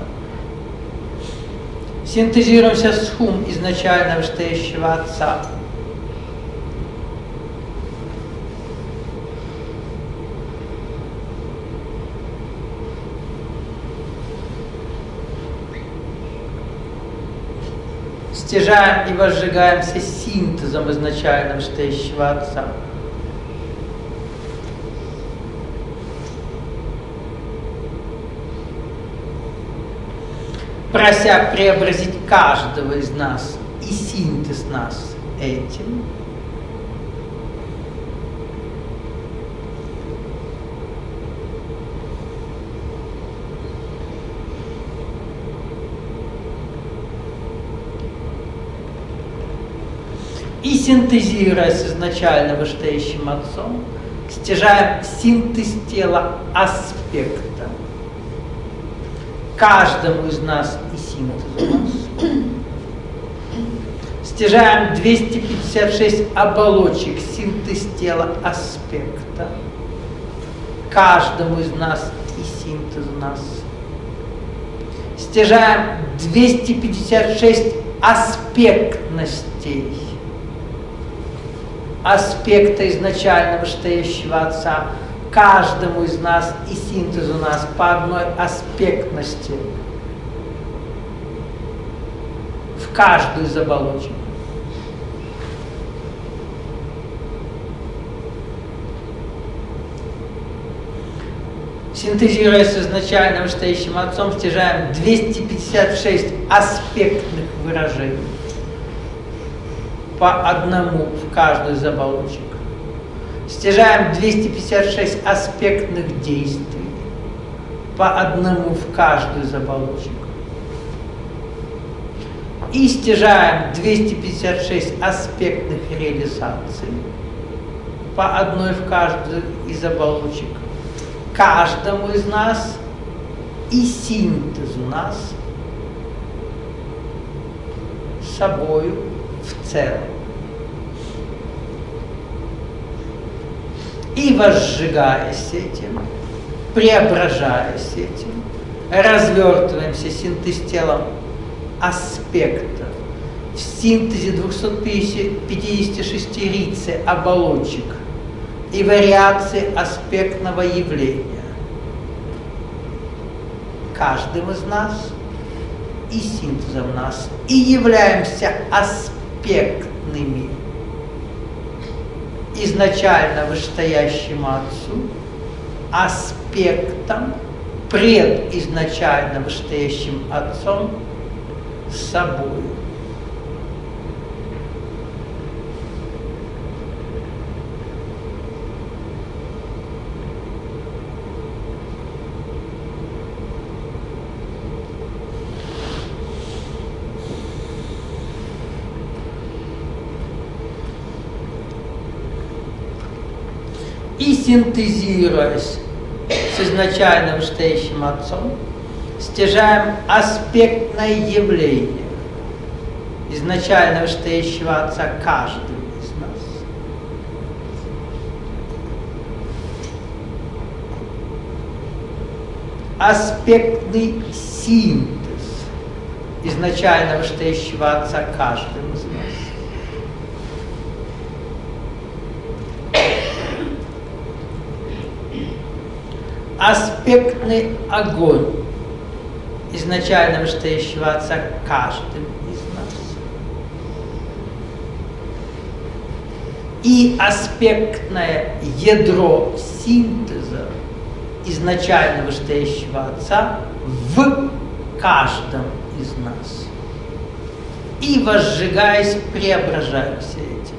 Синтезируемся с хум изначально вышестоящего Отца. Стяжаем и возжигаемся синтезом изначально вышестоящего Отца. Прося преобразить каждого из нас и синтез нас этим, и синтезируя с изначально вышестоящим Отцом, стяжаем синтез тела аспекта. Каждому из нас и синтез у нас. Стяжаем двести пятьдесят шесть оболочек, синтез тела аспекта. Каждому из нас и синтез у нас. Стяжаем двести пятьдесят шесть аспектностей. Аспекта изначально вышестоящего Отца, каждому из нас и синтез у нас по одной аспектности в каждую из оболочек. Синтезируя с изначально вышестоящим Отцом, стяжаем двести пятьдесят шесть аспектных выражений по одному в каждую из оболочек. Стяжаем двести пятьдесят шесть аспектных действий по одному в каждую из оболочек. И стяжаем двести пятьдесят шесть аспектных реализаций по одной в каждую из оболочек. Каждому из нас и синтез у нас с собою в целом. И возжигаясь этим, преображаясь этим, развертываемся синтез телом аспектов в синтезе двухсот пятидесяти шести рицы оболочек и вариации аспектного явления. Каждым из нас и синтезом нас и являемся аспектными изначально вышестоящему Отцу, аспектом пред изначально вышестоящим Отцом с собой. И синтезируясь с изначально вышестоящим Отцом, стяжаем аспектное явление изначально вышестоящего Отца каждого из нас. Аспектный синтез изначально вышестоящего Отца каждого из нас. Аспектный огонь изначально вышестоящего Отца каждым из нас. И аспектное ядро синтеза изначально вышестоящего Отца в каждом из нас. И, возжигаясь, преображаемся этим.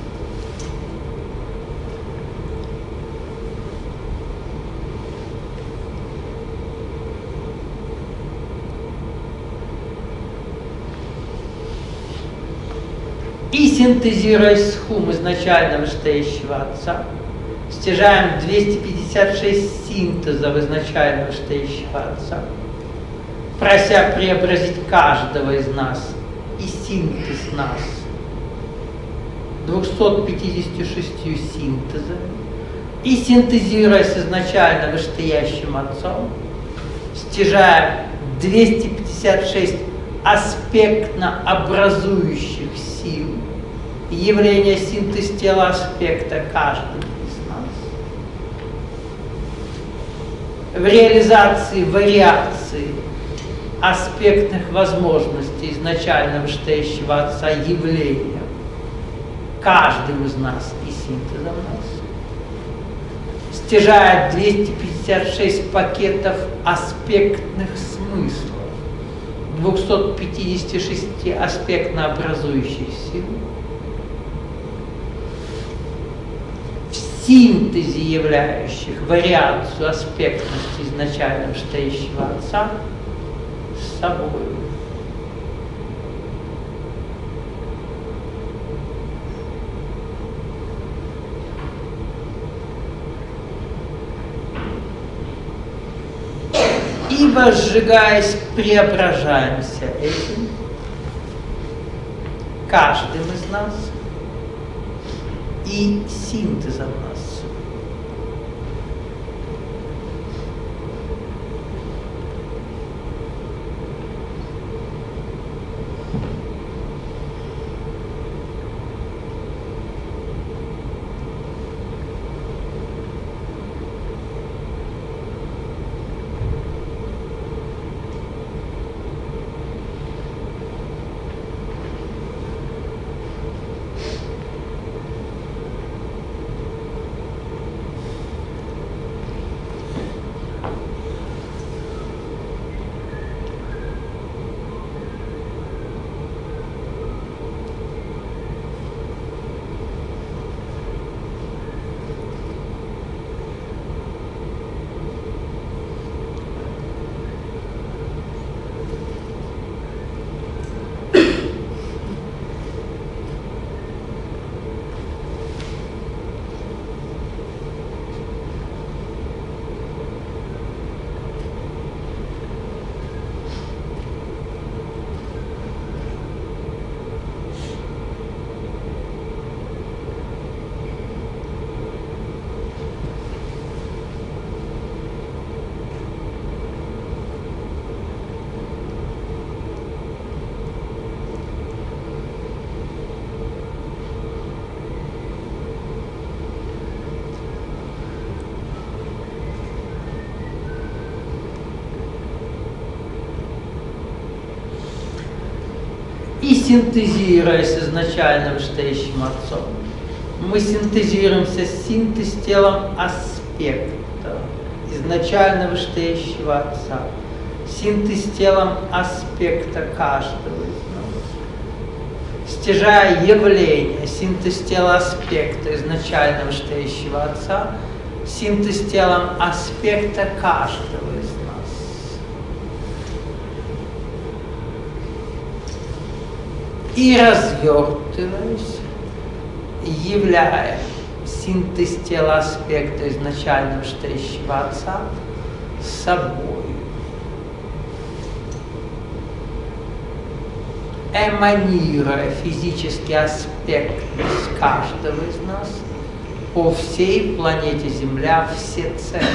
И, синтезируя схум изначально вышестоящего Отца, стяжаем двести пятьдесят шесть синтезов изначально вышестоящего Отца, прося преобразить каждого из нас и синтез нас двумястами пятьюдесятью шестью синтезами, и, синтезируя с изначально вышестоящим Отцом, стяжаем двести пятьдесят шесть аспектно образующих сил, явление синтез тела аспекта каждого из нас. В реализации вариации аспектных возможностей изначально вышестоящего Отца явления каждым из нас и синтезом нас, стяжает двести пятьдесят шесть пакетов аспектных смыслов, двумястами пятьюдесятью шести аспектно образующих сил, в синтезе являющих вариацию аспектности изначально вышестоящего Отца с собой. И, возжигаясь, преображаемся этим, каждым из нас и синтезом нас. И, синтезируя с изначально вышестоящим Отцом, мы синтезируемся с синтез телом аспекта изначально вышестоящего Отца, синтез телом аспекта каждого из нас, стяжая явление, синтез тела аспекта изначально вышестоящего Отца, синтез телом аспекта каждого из нас. И, развертываясь, являя синтез тела аспекта изначально вышестоящего Отца собой. Эманируя физический аспект из каждого из нас по всей планете Земля всецело.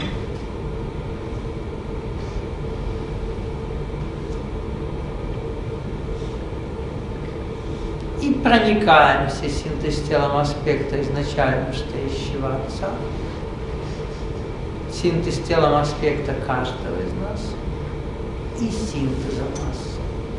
И проникаемся синтез телом аспекта изначально вышестоящего Отца, синтез телом аспекта каждого из нас, и синтеза массы.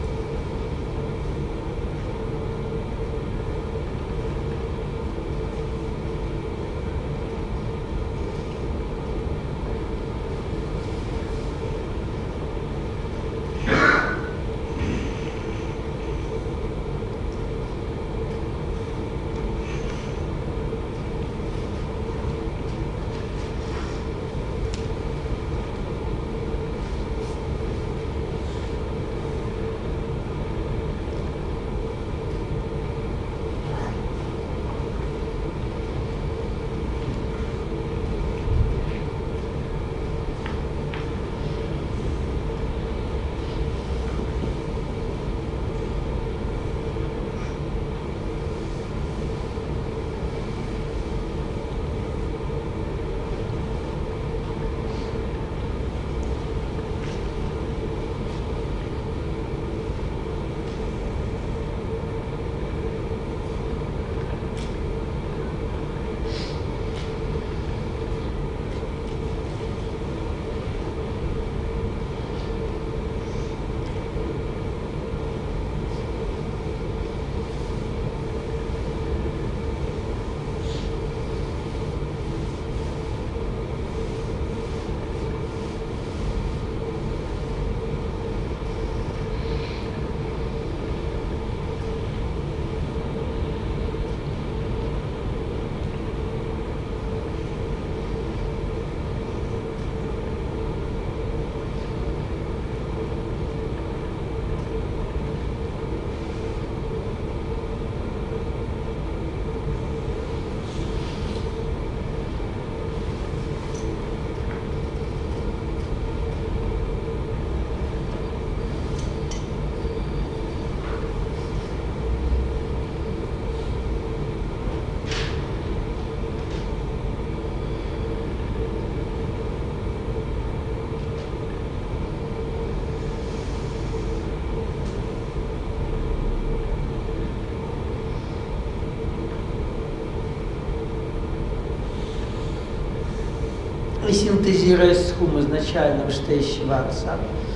И синтезируя схум изначального штеющего отца,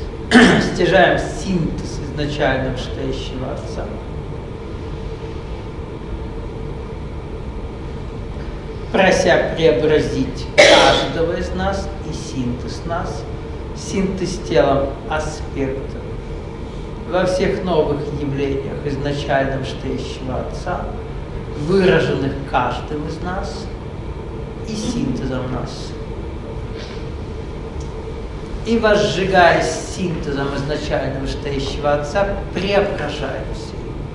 стяжаем синтез изначального штеющего отца. Прося преобразить каждого из нас и синтез нас, синтез телом аспекта во всех новых явлениях изначального штеющего отца, выраженных каждым из нас и синтезом нас. И, возжигаясь синтезом изначального штеющего отца, преображаемся.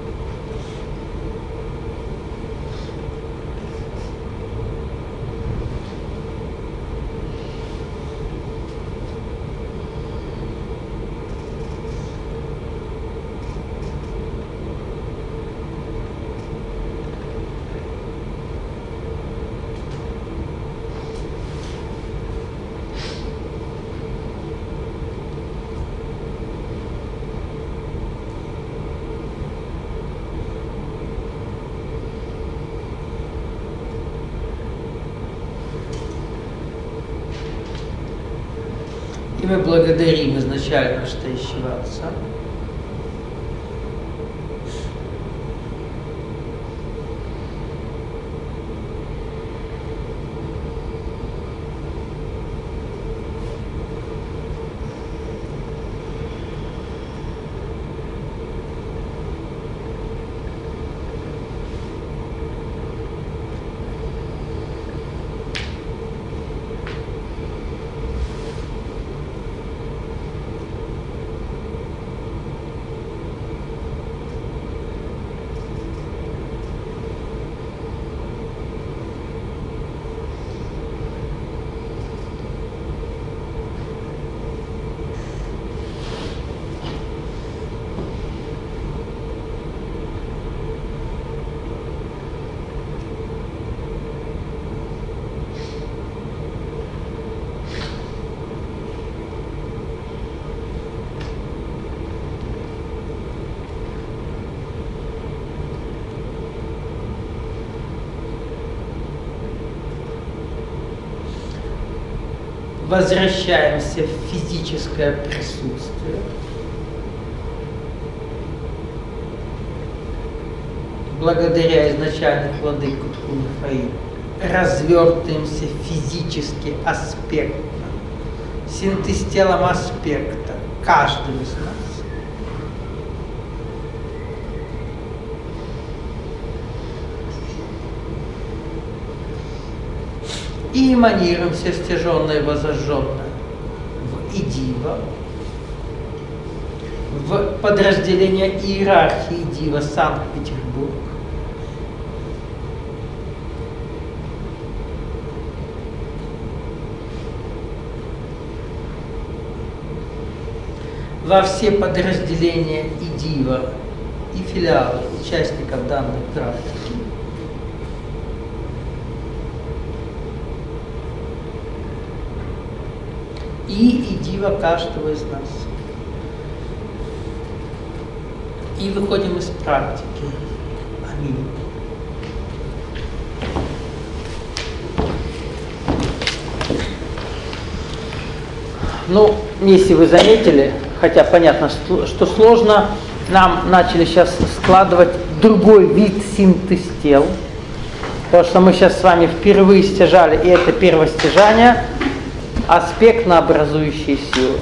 И мы благодарим изначально штеющего отца. возвращаемся в физическое присутствие. Благодаря изначальной владыке Кутху-Михаилу развертываемся физически аспектно, синтез-телом аспекта, каждым из нас. И эманируемся стяженное и возожженное в Идива, в подразделение иерархии Идива Санкт-Петербург. Во все подразделения Идива и филиалы участников данной практики. И Идива каждого из нас. И выходим из практики. Аминь. Ну, если вы заметили, хотя понятно, что сложно, нам начали сейчас складывать другой вид синтез тел, потому что мы сейчас с вами впервые стяжали, и это первое стяжание, аспектно-образующие силы.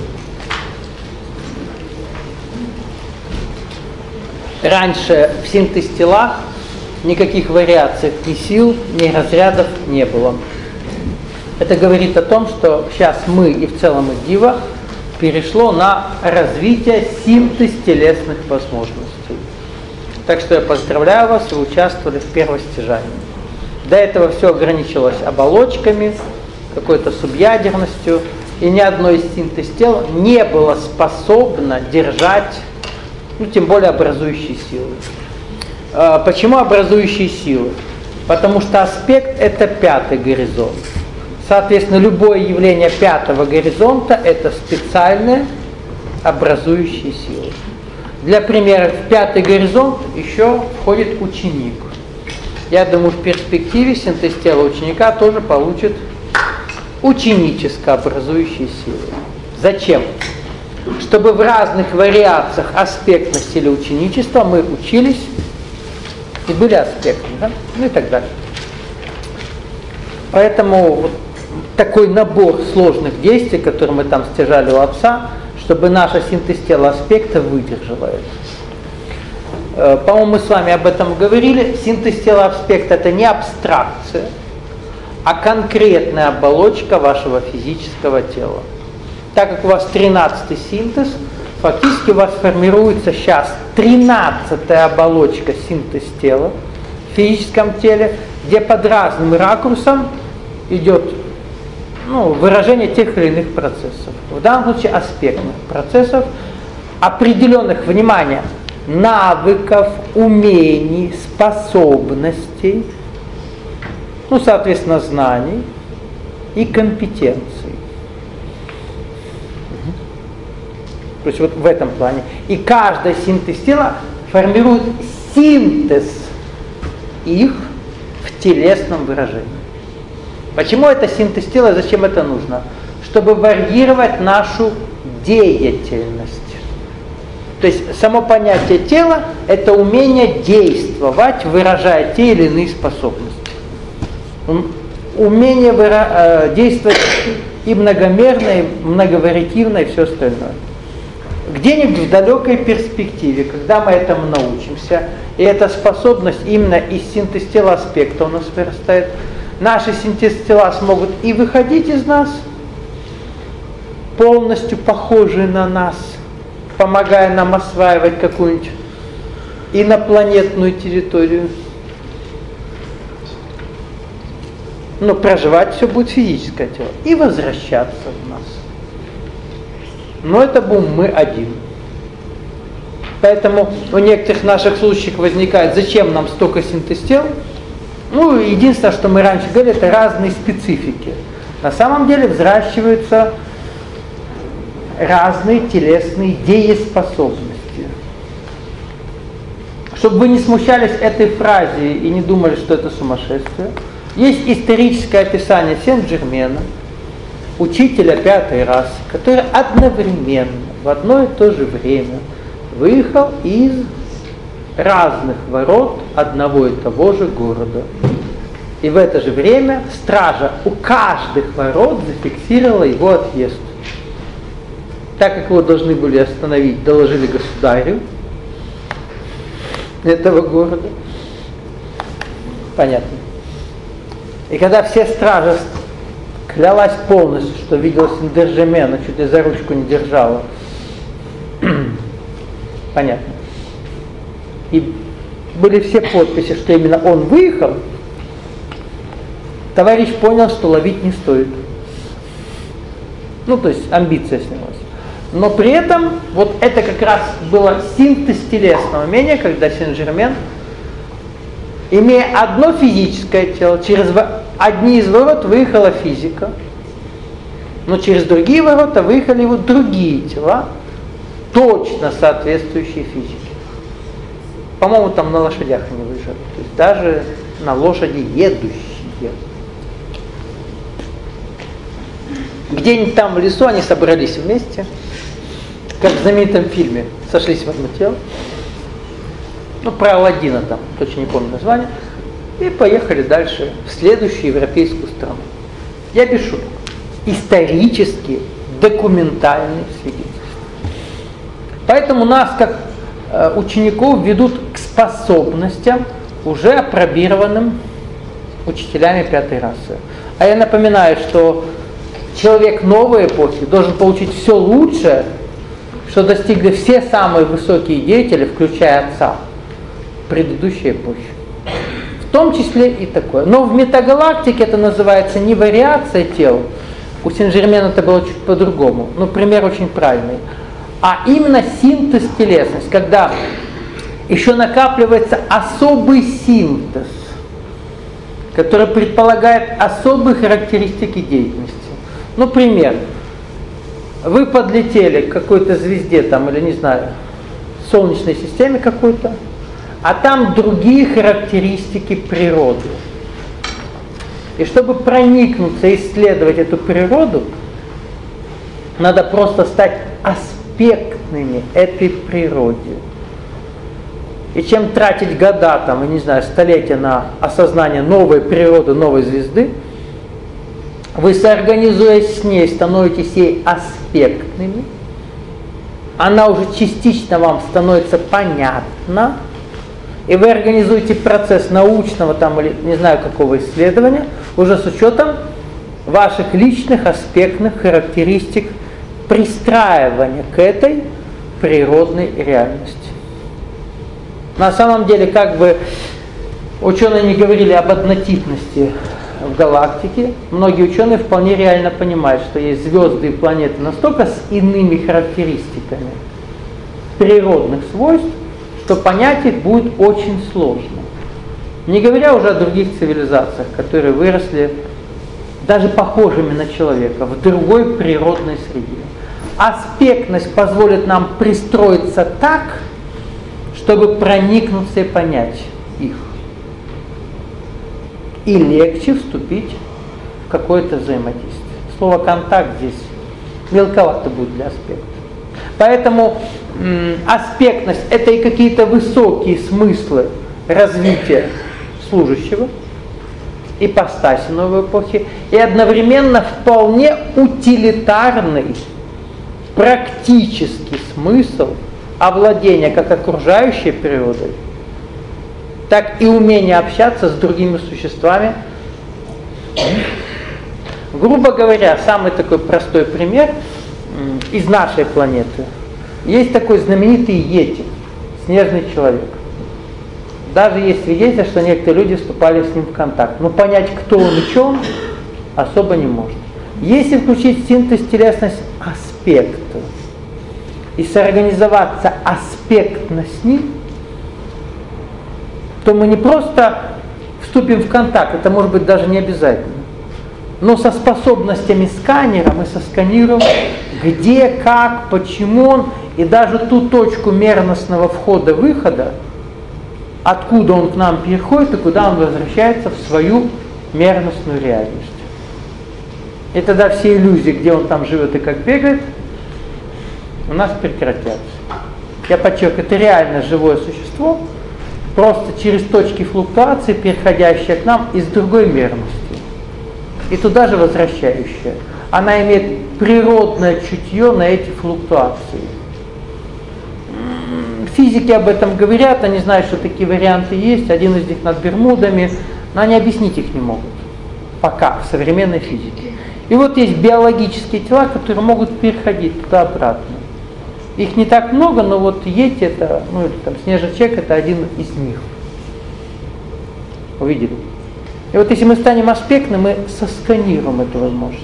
Раньше в синтез-телах никаких вариаций ни сил, ни разрядов не было. Это говорит о том, что сейчас мы и в целом Идива перешло на развитие синтез телесных возможностей. Так что я поздравляю вас, вы участвовали в первом стяжании. До этого все ограничилось оболочками, какой-то субъядерностью, и ни одно из синтез тел не было способно держать, ну, тем более образующие силы. А, почему образующие силы? Потому что аспект – это пятый горизонт. Соответственно, любое явление пятого горизонта – это специальные образующие силы. Для примера, в пятый горизонт еще входит ученик. Я думаю, в перспективе синтез тела ученика тоже получит ученическо образующие силы. Зачем? Чтобы в разных вариациях аспектности или ученичества мы учились и были аспектами, да? Ну и так далее. Поэтому вот такой набор сложных действий, которые мы там стяжали у отца, чтобы наша синтез тела аспекта выдержала это. По-моему, мы с вами об этом говорили. Синтез тела аспекта – это не абстракция, а конкретная оболочка вашего физического тела. Так как у вас тринадцатый синтез, фактически у вас формируется сейчас тринадцатая оболочка синтез тела в физическом теле, где под разным ракурсом идет, ну, выражение тех или иных процессов. В данном случае аспектных процессов, определенных, внимание, навыков, умений, способностей, ну, соответственно, знаний и компетенций. То есть вот в этом плане. И каждый синтез тела формирует синтез их в телесном выражении. Почему это синтез тела, зачем это нужно? Чтобы варьировать нашу деятельность. То есть само понятие тела – это умение действовать, выражая те или иные способности. Умение выра- действовать и многомерно, и многовариативно, и все остальное. Где-нибудь в далекой перспективе, когда мы этому научимся, и эта способность именно из синтез тела аспекта у нас вырастает, наши синтез тела смогут и выходить из нас, полностью похожие на нас, помогая нам осваивать какую-нибудь инопланетную территорию. Но проживать все будет физическое тело. И возвращаться в нас. Но это будем мы один. Поэтому в некоторых наших случаях возникает, зачем нам столько синтез тел? Ну, единственное, что мы раньше говорили, это разные специфики. На самом деле взращиваются разные телесные дееспособности. Чтобы вы не смущались этой фразе и не думали, что это сумасшествие, есть историческое описание Сен-Жермена, учителя пятой расы, который одновременно, в одно и то же время выехал из разных ворот одного и того же города. И в это же время стража у каждых ворот зафиксировала его отъезд. Так как его должны были остановить, доложили государю этого города. Понятно. И когда все стражи клялась полностью, что видела Сен-Держеме, она чуть ли за ручку не держала. Понятно. И были все подписи, что именно он выехал, товарищ понял, что ловить не стоит. Ну, то есть амбиция снялась. Но при этом, вот это как раз было синтез телесного умения, когда Сен-Жермен, имея одно физическое тело, через одни из ворот выехала физика, но через другие ворота выехали его другие тела, точно соответствующие физике. По-моему, там на лошадях они выезжали, то есть даже на лошади едущие. Где-нибудь там в лесу они собрались вместе, как в знаменитом фильме, сошлись в одно тело. Ну, про Аладдина там, точно не помню название. И поехали дальше в следующую европейскую страну. Я без шуток. Исторические, документальные свидетельства. Поэтому нас, как э, учеников, ведут к способностям, уже апробированным учителями пятой расы. А я напоминаю, что человек новой эпохи должен получить все лучшее, что достигли все самые высокие деятели, включая отца предыдущей эпохи. В том числе и такое. Но в метагалактике это называется не вариация тел. У Сен-Жермена это было чуть по-другому. Но пример очень правильный. А именно синтез телесности, когда еще накапливается особый синтез, который предполагает особые характеристики деятельности. Ну, пример. Вы подлетели к какой-то звезде, там, или не знаю, Солнечной системе какой-то, а там другие характеристики природы. И чтобы проникнуться и исследовать эту природу, надо просто стать аспектными этой природе. И чем тратить года, там, я не знаю, столетия на осознание новой природы, новой звезды, вы, соорганизуясь с ней, становитесь ей аспектными, она уже частично вам становится понятна, и вы организуете процесс научного там, или не знаю какого исследования, уже с учетом ваших личных аспектных характеристик пристраивания к этой природной реальности. На самом деле, как бы ученые не говорили об однотипности в галактике, многие ученые вполне реально понимают, что есть звезды и планеты настолько с иными характеристиками природных свойств, что понять их будет очень сложно. Не говоря уже о других цивилизациях, которые выросли даже похожими на человека в другой природной среде. Аспектность позволит нам пристроиться так, чтобы проникнуться и понять их. И легче вступить в какое-то взаимодействие. Слово «контакт» здесь мелковато будет для аспекта. Поэтому м, аспектность – это и какие-то высокие смыслы развития служащего, ипостаси новой эпохи, и одновременно вполне утилитарный, практический смысл овладения как окружающей природой, так и умение общаться с другими существами. Грубо говоря, самый такой простой пример из нашей планеты. Есть такой знаменитый Йети, снежный человек. Даже есть свидетельство, что некоторые люди вступали с ним в контакт. Но понять, кто он и что он, особо не может. Если включить синтез телесность аспекта и соорганизоваться аспектно с ним, то мы не просто вступим в контакт, это может быть даже не обязательно, но со способностями сканера мы сосканируем, где, как, почему он, и даже ту точку мерностного входа-выхода, откуда он к нам переходит и куда он возвращается в свою мерностную реальность. И тогда все иллюзии, где он там живет и как бегает, у нас прекратятся. Я подчеркиваю, это реально живое существо, просто через точки флуктуации, переходящее к нам из другой мерности. И туда же возвращающая. Она имеет природное чутье на эти флуктуации. Физики об этом говорят, они знают, что такие варианты есть, один из них над Бермудами, но они объяснить их не могут. Пока, в современной физике. И вот есть биологические тела, которые могут переходить туда-обратно. Их не так много, но вот Йети, это, ну, или там снежный человек, это один из них. Увидели? И вот если мы станем аспектным, мы сосканируем эту возможность.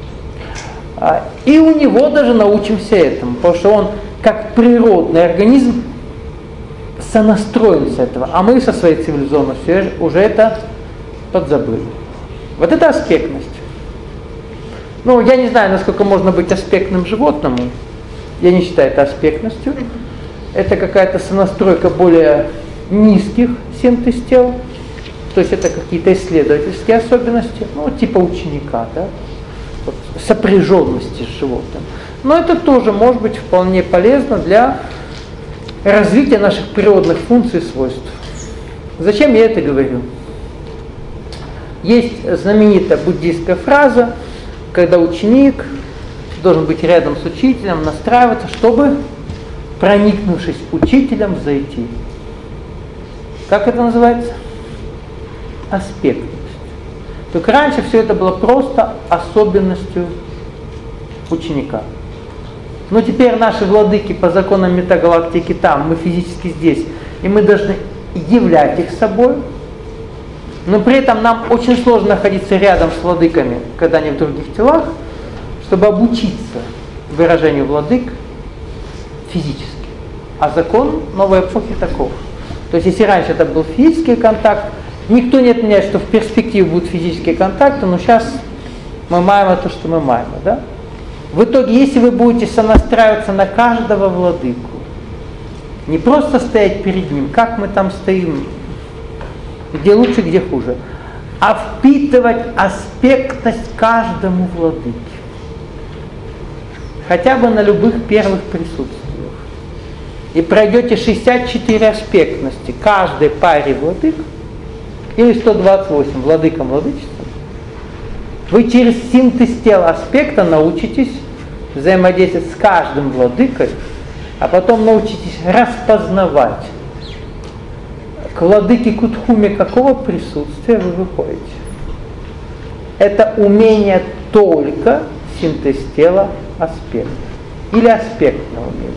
И у него даже научимся этому, потому что он, как природный организм, сонастроен с этого, а мы со своей цивилизованностью уже это подзабыли. Вот это аспектность. Ну, я не знаю, насколько можно быть аспектным животному. Я не считаю это аспектностью. Это какая-то сонастройка более низких синтез тел. То есть это какие-то исследовательские особенности, ну, типа ученика, да? Вот, сопряженности с животным. Но это тоже может быть вполне полезно для развития наших природных функций и свойств. Зачем я это говорю? Есть знаменитая буддийская фраза, когда ученик должен быть рядом с учителем, настраиваться, чтобы, проникнувшись учителем, зайти. Как это называется? Аспектность. Только раньше все это было просто особенностью ученика. Но теперь наши владыки по законам метагалактики там, мы физически здесь, и мы должны являть их собой. Но при этом нам очень сложно находиться рядом с владыками, когда они в других телах, чтобы обучиться выражению владык физически. А закон новой эпохи таков. То есть если раньше это был физический контакт, никто не отменяет, что в перспективе будут физические контакты, но сейчас мы маем то, что мы маем. Да? В итоге, если вы будете сонастраиваться на каждого владыку, не просто стоять перед ним, как мы там стоим, где лучше, где хуже, а впитывать аспектность каждому владыке. Хотя бы на любых первых присутствиях. И пройдете шестьдесят четыре аспектности каждой паре владык, или сто двадцать восемь владыкам владычества, вы через синтез тела аспекта научитесь взаимодействовать с каждым владыкой, а потом научитесь распознавать, к владыке Кутхуме какого присутствия вы выходите. Это умение только синтез тела аспекта или аспектного умения.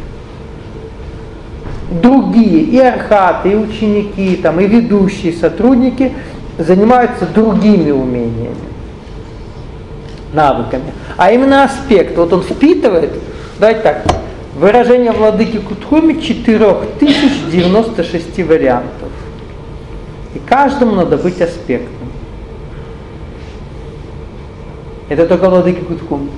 Другие, и архаты, и ученики, там, и ведущие сотрудники занимаются другими умениями, навыками. А именно аспект, вот он впитывает, давайте так, выражение владыки Кутхуми четыре тысячи девяносто шесть вариантов. И каждому надо быть аспектным. Это только владыки Кутхуми.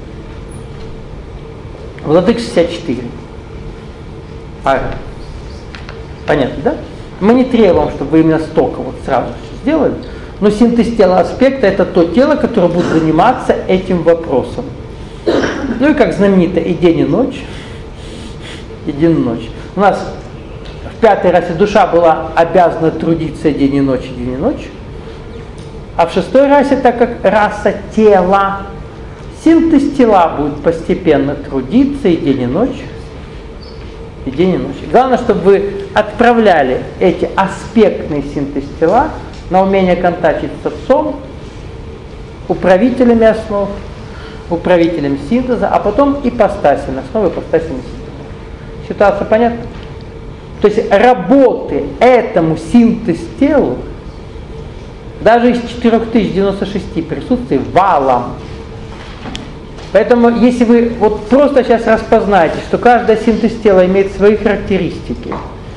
Владык шестьдесят четыре. А, понятно, да? Мы не требуем, чтобы вы именно столько вот сразу все сделали, но синтез тела аспекта — это то тело, которое будет заниматься этим вопросом. Ну и как знаменито и день, и ночь, и день, и ночь. У нас в пятой расе душа была обязана трудиться день и ночь, и день и ночь, а в шестой расе, так как раса тела, синтез тела будет постепенно трудиться и день, и ночь, и день и ночь. Главное, чтобы вы отправляли эти аспектные синтез тела на умение контактить с Отцом, управителями основ, управителями синтеза, а потом ипостасями, основы ипостасями синтеза. Ситуация понятна? То есть работы этому синтез телу даже из четыре тысячи девяносто шесть присутствий валом. Поэтому, если вы вот просто сейчас распознаете, что каждая синтез тела имеет свои характеристики,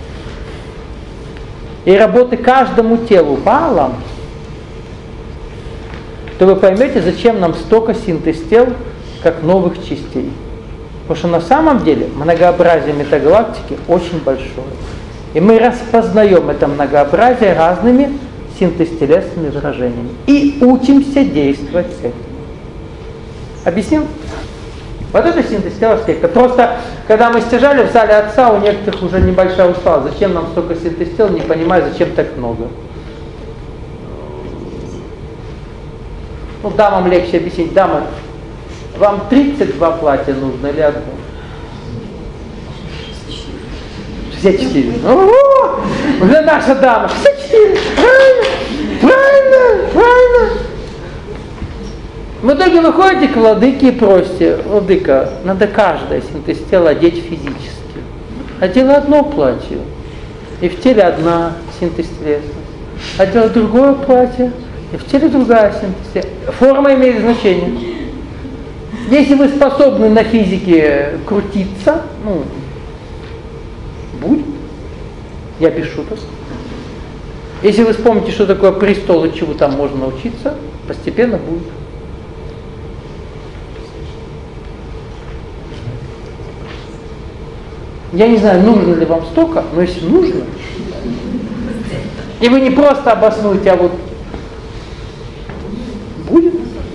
и работы каждому телу валом, то вы поймете, зачем нам столько синтез тел, как новых частей. Потому что на самом деле многообразие метагалактики очень большое. И мы распознаем это многообразие разными синтез-телесными выражениями. И учимся действовать с этим. Объяснил? Вот это синтез тела аспекта. Просто, когда мы стяжали в зале отца, у некоторых уже небольшая усталость. Зачем нам столько синтез тела, не понимаю, зачем так много. Ну, дамам легче объяснить. Дамы, вам тридцать два платья нужно или одно? шестьдесят четыре. Ого! Уже наша дама. шестьдесят четыре. Правильно, правильно, правильно. В итоге вы ходите к владыке и просите: владыка, надо каждое синтез тела одеть физически. Одела одно платье, и в теле одна синтез телесность. Одела другое платье, и в теле другая синтез телесность. Форма имеет значение. Если вы способны на физике крутиться, ну, будет. Я без шуток. Если вы вспомните, что такое престол и чего там можно научиться, постепенно будет. Я не знаю, нужно ли вам столько, но если нужно, и вы не просто обоснуете, а вот будет.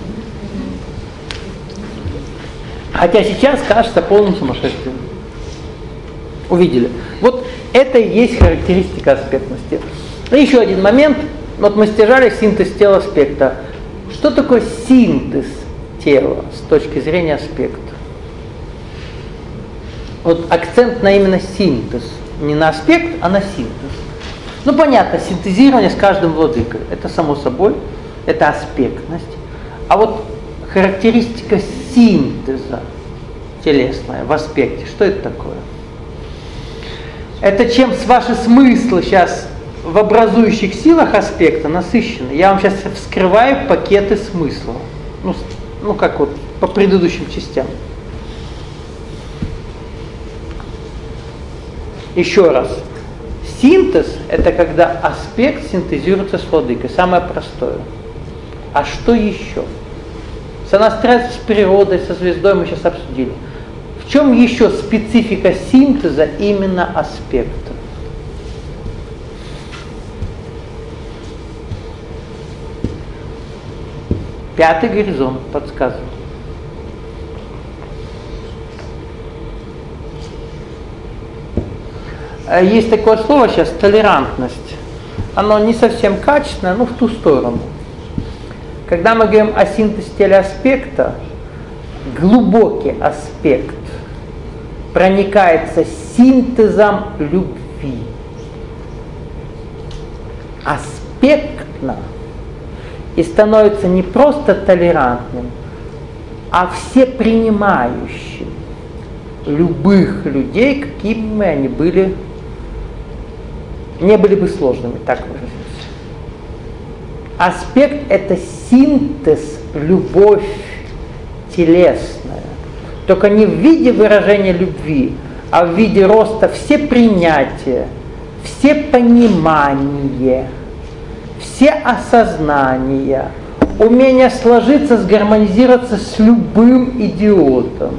Хотя сейчас кажется полным сумасшествием. Увидели. Вот это и есть характеристика аспектности. И еще один момент. Вот мы стяжали синтез тела аспекта. Что такое синтез тела с точки зрения аспекта? Вот акцент на именно синтез. Не на аспект, а на синтез. Ну понятно, синтезирование с каждым владыкой. Это само собой, это аспектность. А вот характеристика синтеза телесная в аспекте, что это такое? Это чем с ваши смыслы сейчас в образующих силах аспекта насыщены. Я вам сейчас вскрываю пакеты смысла. Ну, ну как вот по предыдущим частям. Еще раз. Синтез – это когда аспект синтезируется с владыкой. Самое простое. А что еще? Сонастряется с природой, со звездой мы сейчас обсудили. В чем еще специфика синтеза именно аспекта? Пятый горизонт подсказывает. Есть такое слово сейчас — толерантность. Оно не совсем качественное, но в ту сторону. Когда мы говорим о синтезе теле аспекта, глубокий аспект проникается синтезом любви. Аспектно и становится не просто толерантным, а всепринимающим любых людей, какими бы они были, не были бы сложными, так выразимся. Аспект – это синтез, любовь телесная. Только не в виде выражения любви, а в виде роста всепринятия, всепонимания, всеосознания, умения сложиться, сгармонизироваться с любым идиотом.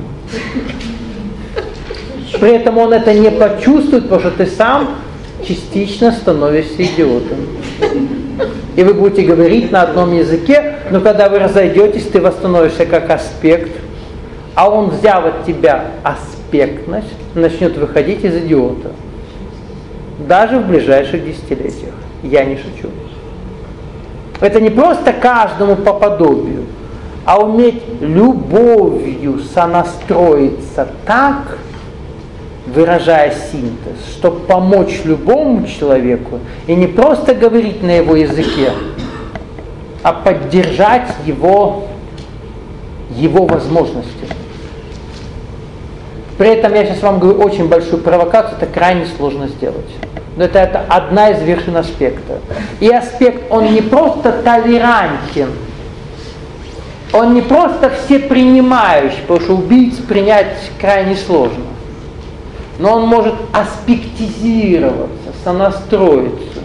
При этом он это не почувствует, потому что ты сам частично становишься идиотом. И вы будете говорить на одном языке, но когда вы разойдетесь, ты восстановишься как аспект, а он, взяв от тебя аспектность, начнет выходить из идиота. Даже в ближайших десятилетиях. Я не шучу. Это не просто каждому по подобию, а уметь любовью сонастроиться так, выражая синтез, чтобы помочь любому человеку и не просто говорить на его языке, а поддержать его, его возможности. При этом я сейчас вам говорю очень большую провокацию, это крайне сложно сделать. Но это, это одна из вершин аспекта. И аспект, он не просто толерантен, он не просто всепринимающий, потому что убийц принять крайне сложно. Но он может аспектизироваться, сонастроиться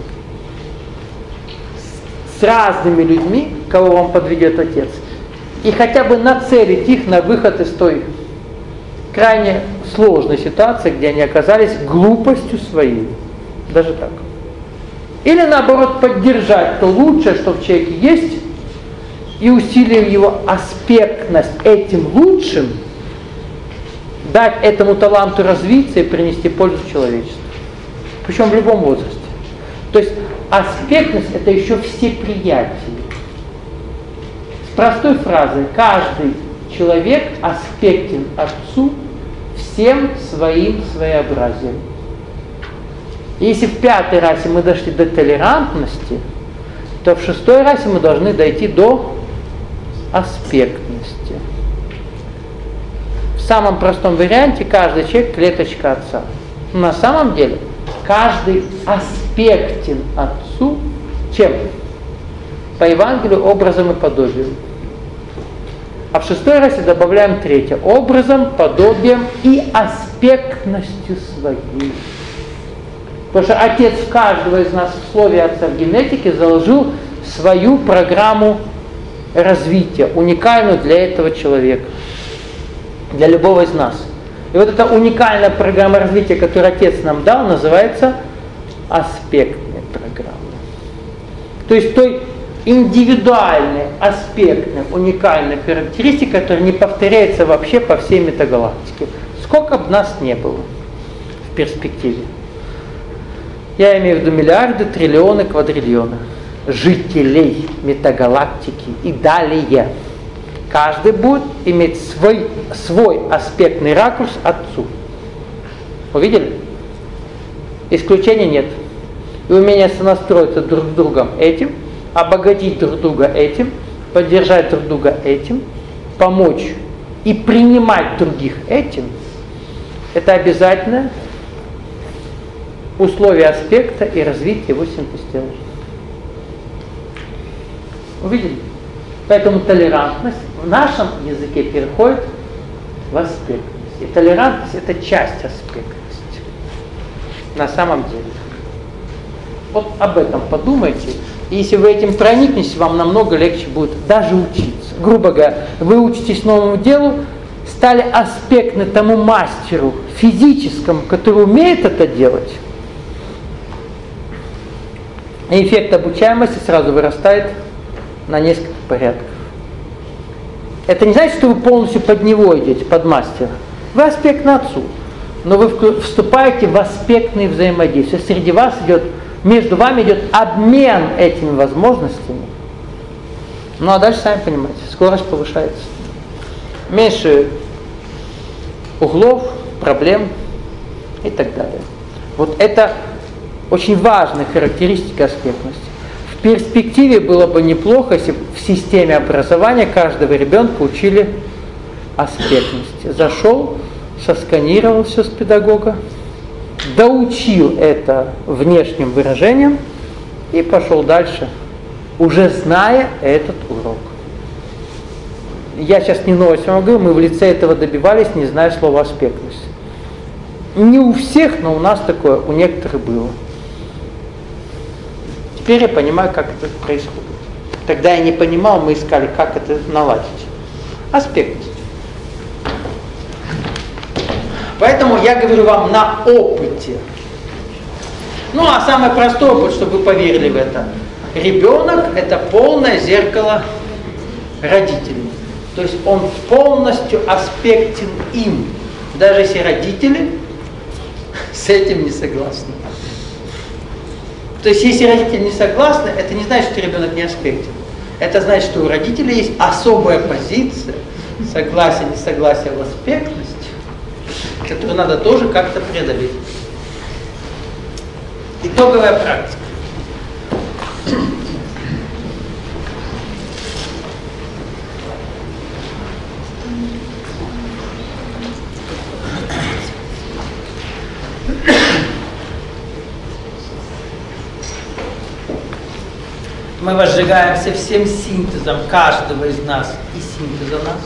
с, с разными людьми, кого вам подведет Отец, и хотя бы нацелить их на выход из той крайне сложной ситуации, где они оказались глупостью своей. Даже так. Или наоборот поддержать то лучшее, что в человеке есть, и усилием его аспект аспектность этим лучшим, дать этому таланту развиться и принести пользу человечеству. Причем в любом возрасте. То есть аспектность — это еще всеприятие. С простой фразой: каждый человек аспектен Отцу всем своим своеобразием. Если в пятой расе мы дошли до толерантности, то в шестой расе мы должны дойти до аспектности. В самом простом варианте каждый человек — клеточка Отца. Но на самом деле каждый аспектен Отцу чем? По Евангелию образом и подобием. А в шестой расе добавляем третье: образом, подобием и аспектностью своей. Потому что Отец в каждого из нас в слове Отца в генетике заложил свою программу развития, уникальную для этого человека, для любого из нас. И вот эта уникальная программа развития, которую Отец нам дал, называется аспектной программой. То есть той индивидуальной, аспектной, уникальной характеристикой, которая не повторяется вообще по всей метагалактике. Сколько бы нас не было в перспективе. Я имею в виду миллиарды, триллионы, квадриллионы жителей метагалактики и далее. Каждый будет иметь свой, свой аспектный ракурс Отцу. Увидели? Исключений нет. И умение сонастроиться друг с другом этим, обогатить друг друга этим, поддержать друг друга этим, помочь и принимать других этим — это обязательное условие аспекта и развития его синтезирования. Увидели? Поэтому толерантность в нашем языке переходит в аспектность. И толерантность — это часть аспектности. На самом деле. Вот об этом подумайте. И если вы этим проникнетесь, вам намного легче будет даже учиться. Грубо говоря, вы учитесь новому делу, стали аспектны тому мастеру физическому, который умеет это делать. И эффект обучаемости сразу вырастает на несколько порядков. Это не значит, что вы полностью под него идете, под мастера. Вы аспектны Отцу, но вы вступаете в аспектные взаимодействия. Среди вас идет, между вами идет обмен этими возможностями. Ну а дальше, сами понимаете, скорость повышается. Меньше углов, проблем и так далее. Вот это очень важная характеристика аспектности. В перспективе было бы неплохо, если в системе образования каждого ребенка учили аспектности. Зашел, сосканировал все с педагога, доучил это внешним выражением и пошел дальше, уже зная этот урок. Я сейчас не новость вам говорю, мы в лице этого добивались, не зная слова аспектность. Не у всех, но у нас такое, у некоторых было. Теперь я понимаю, как это происходит. Тогда я не понимал, мы искали, как это наладить. Аспектность. Поэтому я говорю вам на опыте. Ну, а самый простой опыт, чтобы вы поверили в это. Ребенок – это полное зеркало родителей. То есть он полностью аспектен им, даже если родители с этим не согласны. То есть если родители не согласны, это не значит, что ребенок не аспектен. Это значит, что у родителей есть особая позиция, согласие, несогласие в аспектности, которую надо тоже как-то преодолеть. Итоговая практика. Мы возжигаемся всем синтезом каждого из нас и синтеза нас.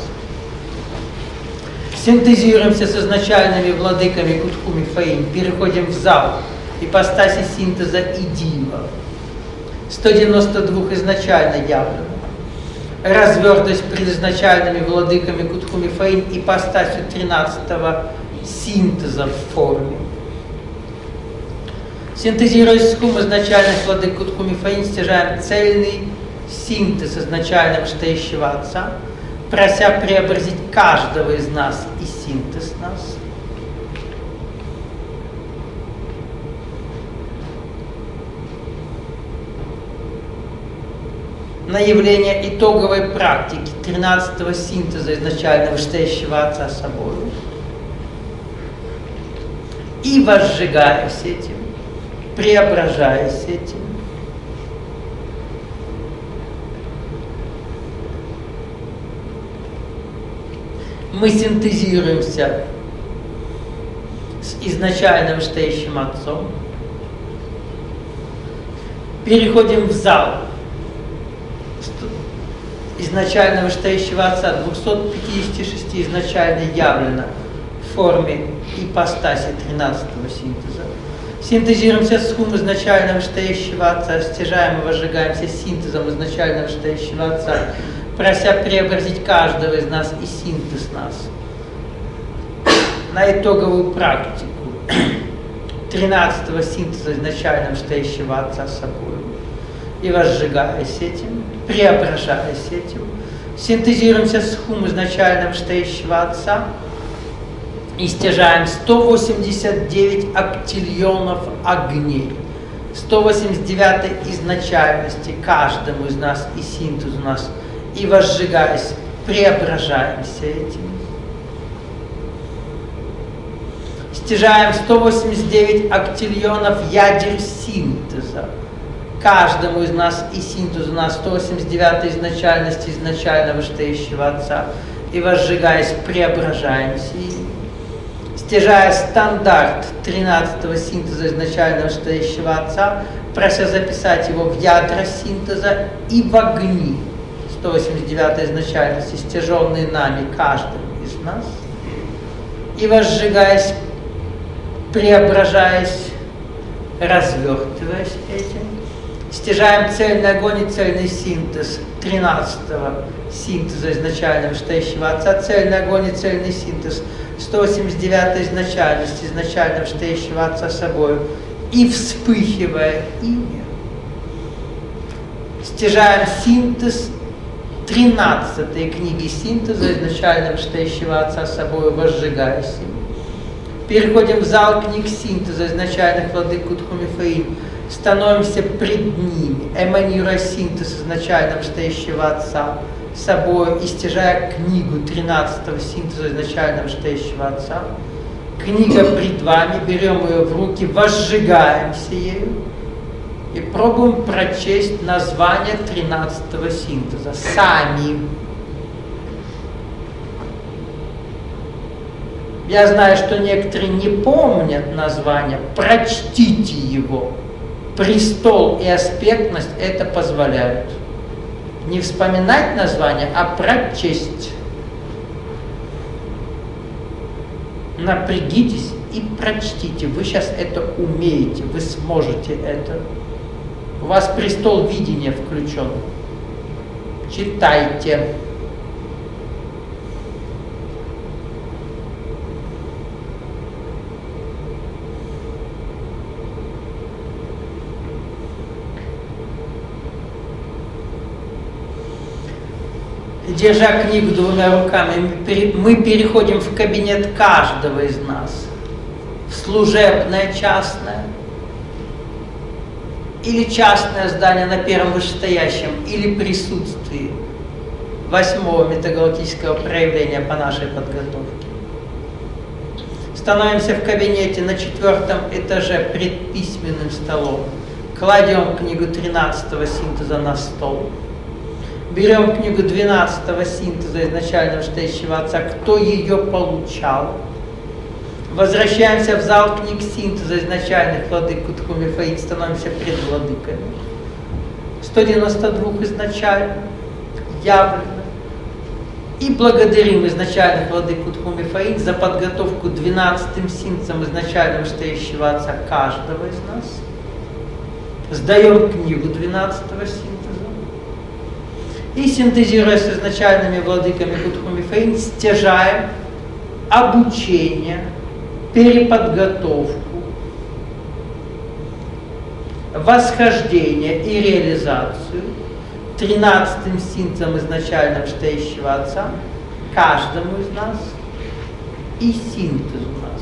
Синтезируемся с изначальными владыками Кутхуми Фаин, переходим в зал, ипостаси синтеза и дива. сто девяносто два изначально явлены. Развертость пред изначальными владыками Кутхуми Фаин, ипостасью тринадцатого синтеза в форме. Синтезируясь с хум изначальных владык Кутхуми Фаин, стяжаем цельный синтез изначального стоящего Отца, прося преобразить каждого из нас и синтез нас. На явление итоговой практики тринадцатого синтеза изначально вышестоящего Отца собой. И возжигаясь этим, преображаясь этим, мы синтезируемся с изначально вышестоящим Отцом, переходим в зал изначально вышестоящего Отца, двухсот пятидесяти шести изначально явлено в форме ипостаси тринадцатого синтеза. Синтезируемся с хум изначально вышестоящего Отца, стяжаем и возжигаемся синтезом изначально вышестоящего Отца, прося преобразить каждого из нас и синтез нас на итоговую практику тринадцатого синтеза изначально вышестоящего Отца собой. И возжигаясь этим, преображаясь этим, синтезируемся с хум изначально вышестоящего Отца и стяжаем сто восемьдесят девять актильонов огней, сто восемьдесят девятой изначальности каждому из нас и синтезу нас, и возжигаясь, преображаемся этим. Стяжаем сто восемьдесят девять актильонов ядер синтеза, каждому из нас и синтезу нас сто восемьдесят девятой изначальности изначально вышестоящего Отца, и возжигаясь, преображаемся им. Стяжая стандарт тринадцатого синтеза изначально вышестоящего Отца, прося записать его в ядра синтеза и в огни сто восемьдесят девятой изначальности, стяженные нами, каждым из нас, и возжигаясь, преображаясь, развертываясь этим, стяжаем цельный огонь и цельный синтез тринадцатого синтеза изначально вышестоящего Отца, цельный огонь и цельный синтез сто восемьдесят девятой изначальности изначально вышестоящего Отца собою, и вспыхивая ими, стяжаем синтез тринадцатой книги синтеза изначально вышестоящего Отца собою, возжигаясь им. Переходим в зал книг синтеза изначальных владык Кутху-Мифаим, становимся пред ними, эманируя синтез изначально вышестоящего Отца собой и стяжая книгу тринадцатого синтеза изначально вышестоящего Отца. Книга пред вами, берем ее в руки, возжигаемся ею и пробуем прочесть название тринадцатого синтеза сами. Я знаю, что некоторые не помнят название, прочтите его. Престол и аспектность это позволяют. Не вспоминать название, а прочесть. Напрягитесь и прочтите. Вы сейчас это умеете, вы сможете это. У вас престол видения включен. Читайте. Держа книгу двумя руками, мы переходим в кабинет каждого из нас, в служебное частное, или частное здание на первом вышестоящем, или присутствии восьмого метагалактического проявления по нашей подготовке. Становимся в кабинете на четвертом этаже пред письменным столом, кладем книгу тринадцатого синтеза на стол. Берем книгу двенадцатого синтеза изначально вышестоящего Отца, кто ее получал. Возвращаемся в зал книг синтеза изначальных владык Кутху-Мифаим, становимся пред владыками. сто девяносто два изначально явлено. И благодарим изначальных владык Кутху-Мифаим за подготовку двенадцатым синтезом изначально вышестоящего Отца каждого из нас. Сдаем книгу двенадцатого синтеза. И синтезируя с изначальными владыками Кутху-Мифаим, стяжаем обучение, переподготовку, восхождение и реализацию тринадцатым синтезом изначального штеющего Отца, каждому из нас, и синтез у нас.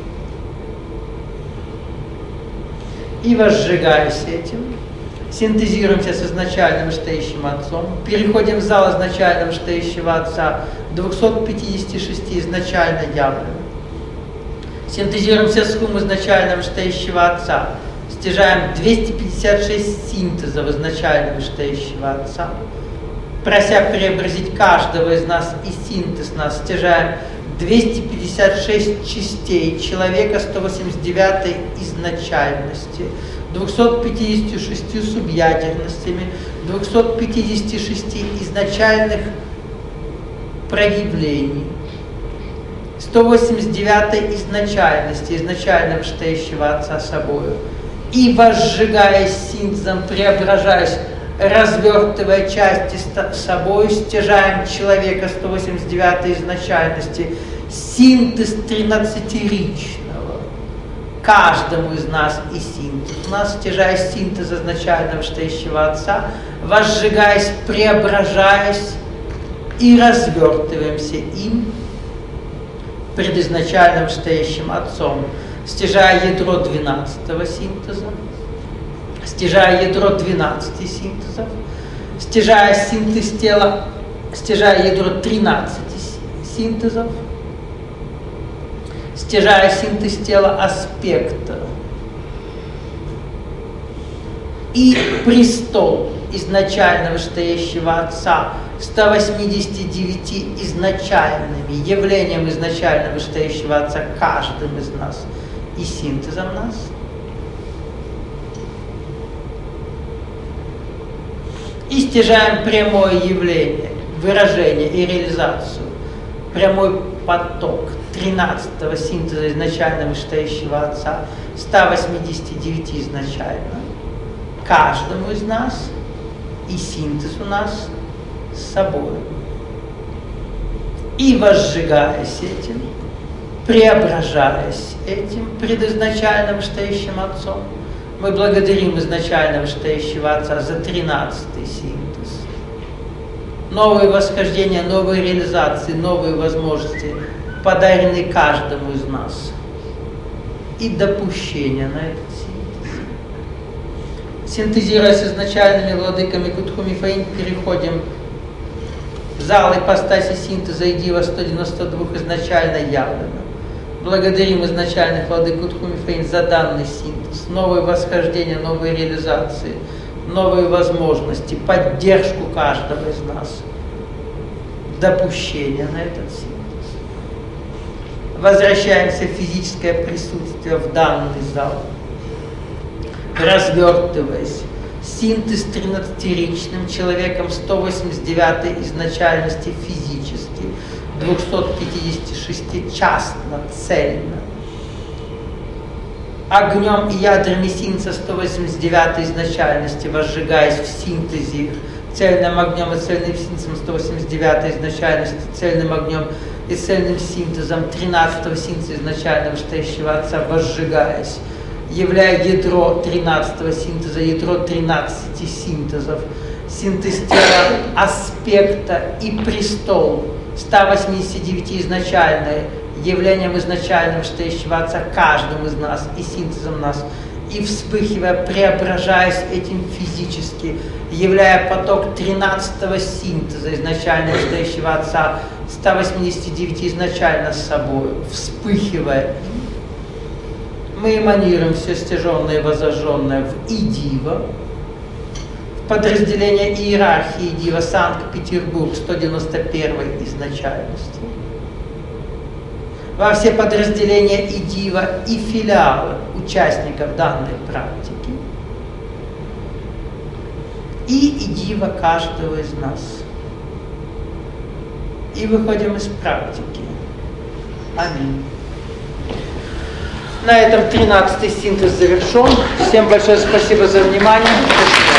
И возжигаясь этим, синтезируемся с изначальным штеющим Отцом, переходим в зал изначального штеющего Отца двухсот пятидесяти шести изначально явным, синтезируемся с хум изначального штеющего Отца, стяжаем двести пятьдесят шесть синтезов изначального штеющего Отца, прося преобразить каждого из нас и синтез нас, стяжаем двести пятьдесят шесть частей человека сто восемьдесят девятой изначальности, двумястами пятьюдесятью шестью субъядерностями, двумястами пятьюдесятью шестью изначальных проявлений, сто восемьдесят девятой изначальности, изначального штеющего Отца собою, и возжигаясь синтезом, преображаясь, развертывая части собой, стяжаем человека сто восемьдесят девятой изначальности, синтез тринадцатиричного, каждому из нас и синтез. У нас, стяжая синтез изначального штеющего Отца, возжигаясь, преображаясь и развертываемся им пред изначальным штеющим Отцом, стяжая ядро двенадцатого синтеза, стяжая ядро двенадцати синтезов, стяжая синтез тела, стяжая ядро тринадцати синтезов, стяжая синтез тела аспекта и престол изначального штеющего Отца ста восьмидесятью девятью изначальными явлением изначального штеющего Отца каждым из нас и синтезом нас, и стяжаем прямое явление, выражение и реализацию, прямой поток тринадцатого синтеза изначального штеющего Отца ста восьмидесятью девятью изначально, каждому из нас и синтез у нас с собой. И возжигаясь этим, преображаясь этим пред изначальным штеющим Отцом, мы благодарим изначального штеющего Отца за тринадцатый синтез. Новые восхождения, новые реализации, новые возможности подарены каждому из нас. И допущение на этот синтез. Синтезируя с изначальными владыками Кутху Мифаин, переходим в зал ипостаси синтеза Идива сто девяносто два изначально явными. Благодарим изначальных владык Кутху Мифаин за данный синтез, новые восхождения, новые реализации, новые возможности, поддержку каждого из нас, допущение на этот синтез. Возвращаемся в физическое присутствие в данный зал, развертываясь. Синтез тринадцатиричным человеком сто восемьдесят девятой изначальности физически, двумястами пятьюдесятью шестью частно, цельно. Огнем и ядрами синтеза сто восемьдесят девятой изначальности, возжигаясь в синтезе их, цельным огнем и цельным синтезом сто восемьдесят девятой изначальности, цельным огнем и цельным синтезом тринадцатого синтеза изначального штеющего Отца, возжигаясь, являя ядро тринадцатого синтеза, ядро тринадцати синтезов, синтез тела, аспекта и престол ста восьмидесяти девяти изначальное, явлением изначального штеющего Отца каждым из нас и синтезом нас, и вспыхивая, преображаясь этим физически, являя поток тринадцатого синтеза изначального штеющего Отца ста восьмидесяти девяти изначально с собой, вспыхивая, мы эманируем все стяженное и возожженное в Идива, в подразделение иерархии Идива Санкт-Петербург сто девяносто первой изначальности, во все подразделения Идива и филиалы участников данной практики, и Идива каждого из нас. И выходим из практики. Аминь. На этом тринадцатый синтез завершен. Всем большое спасибо за внимание.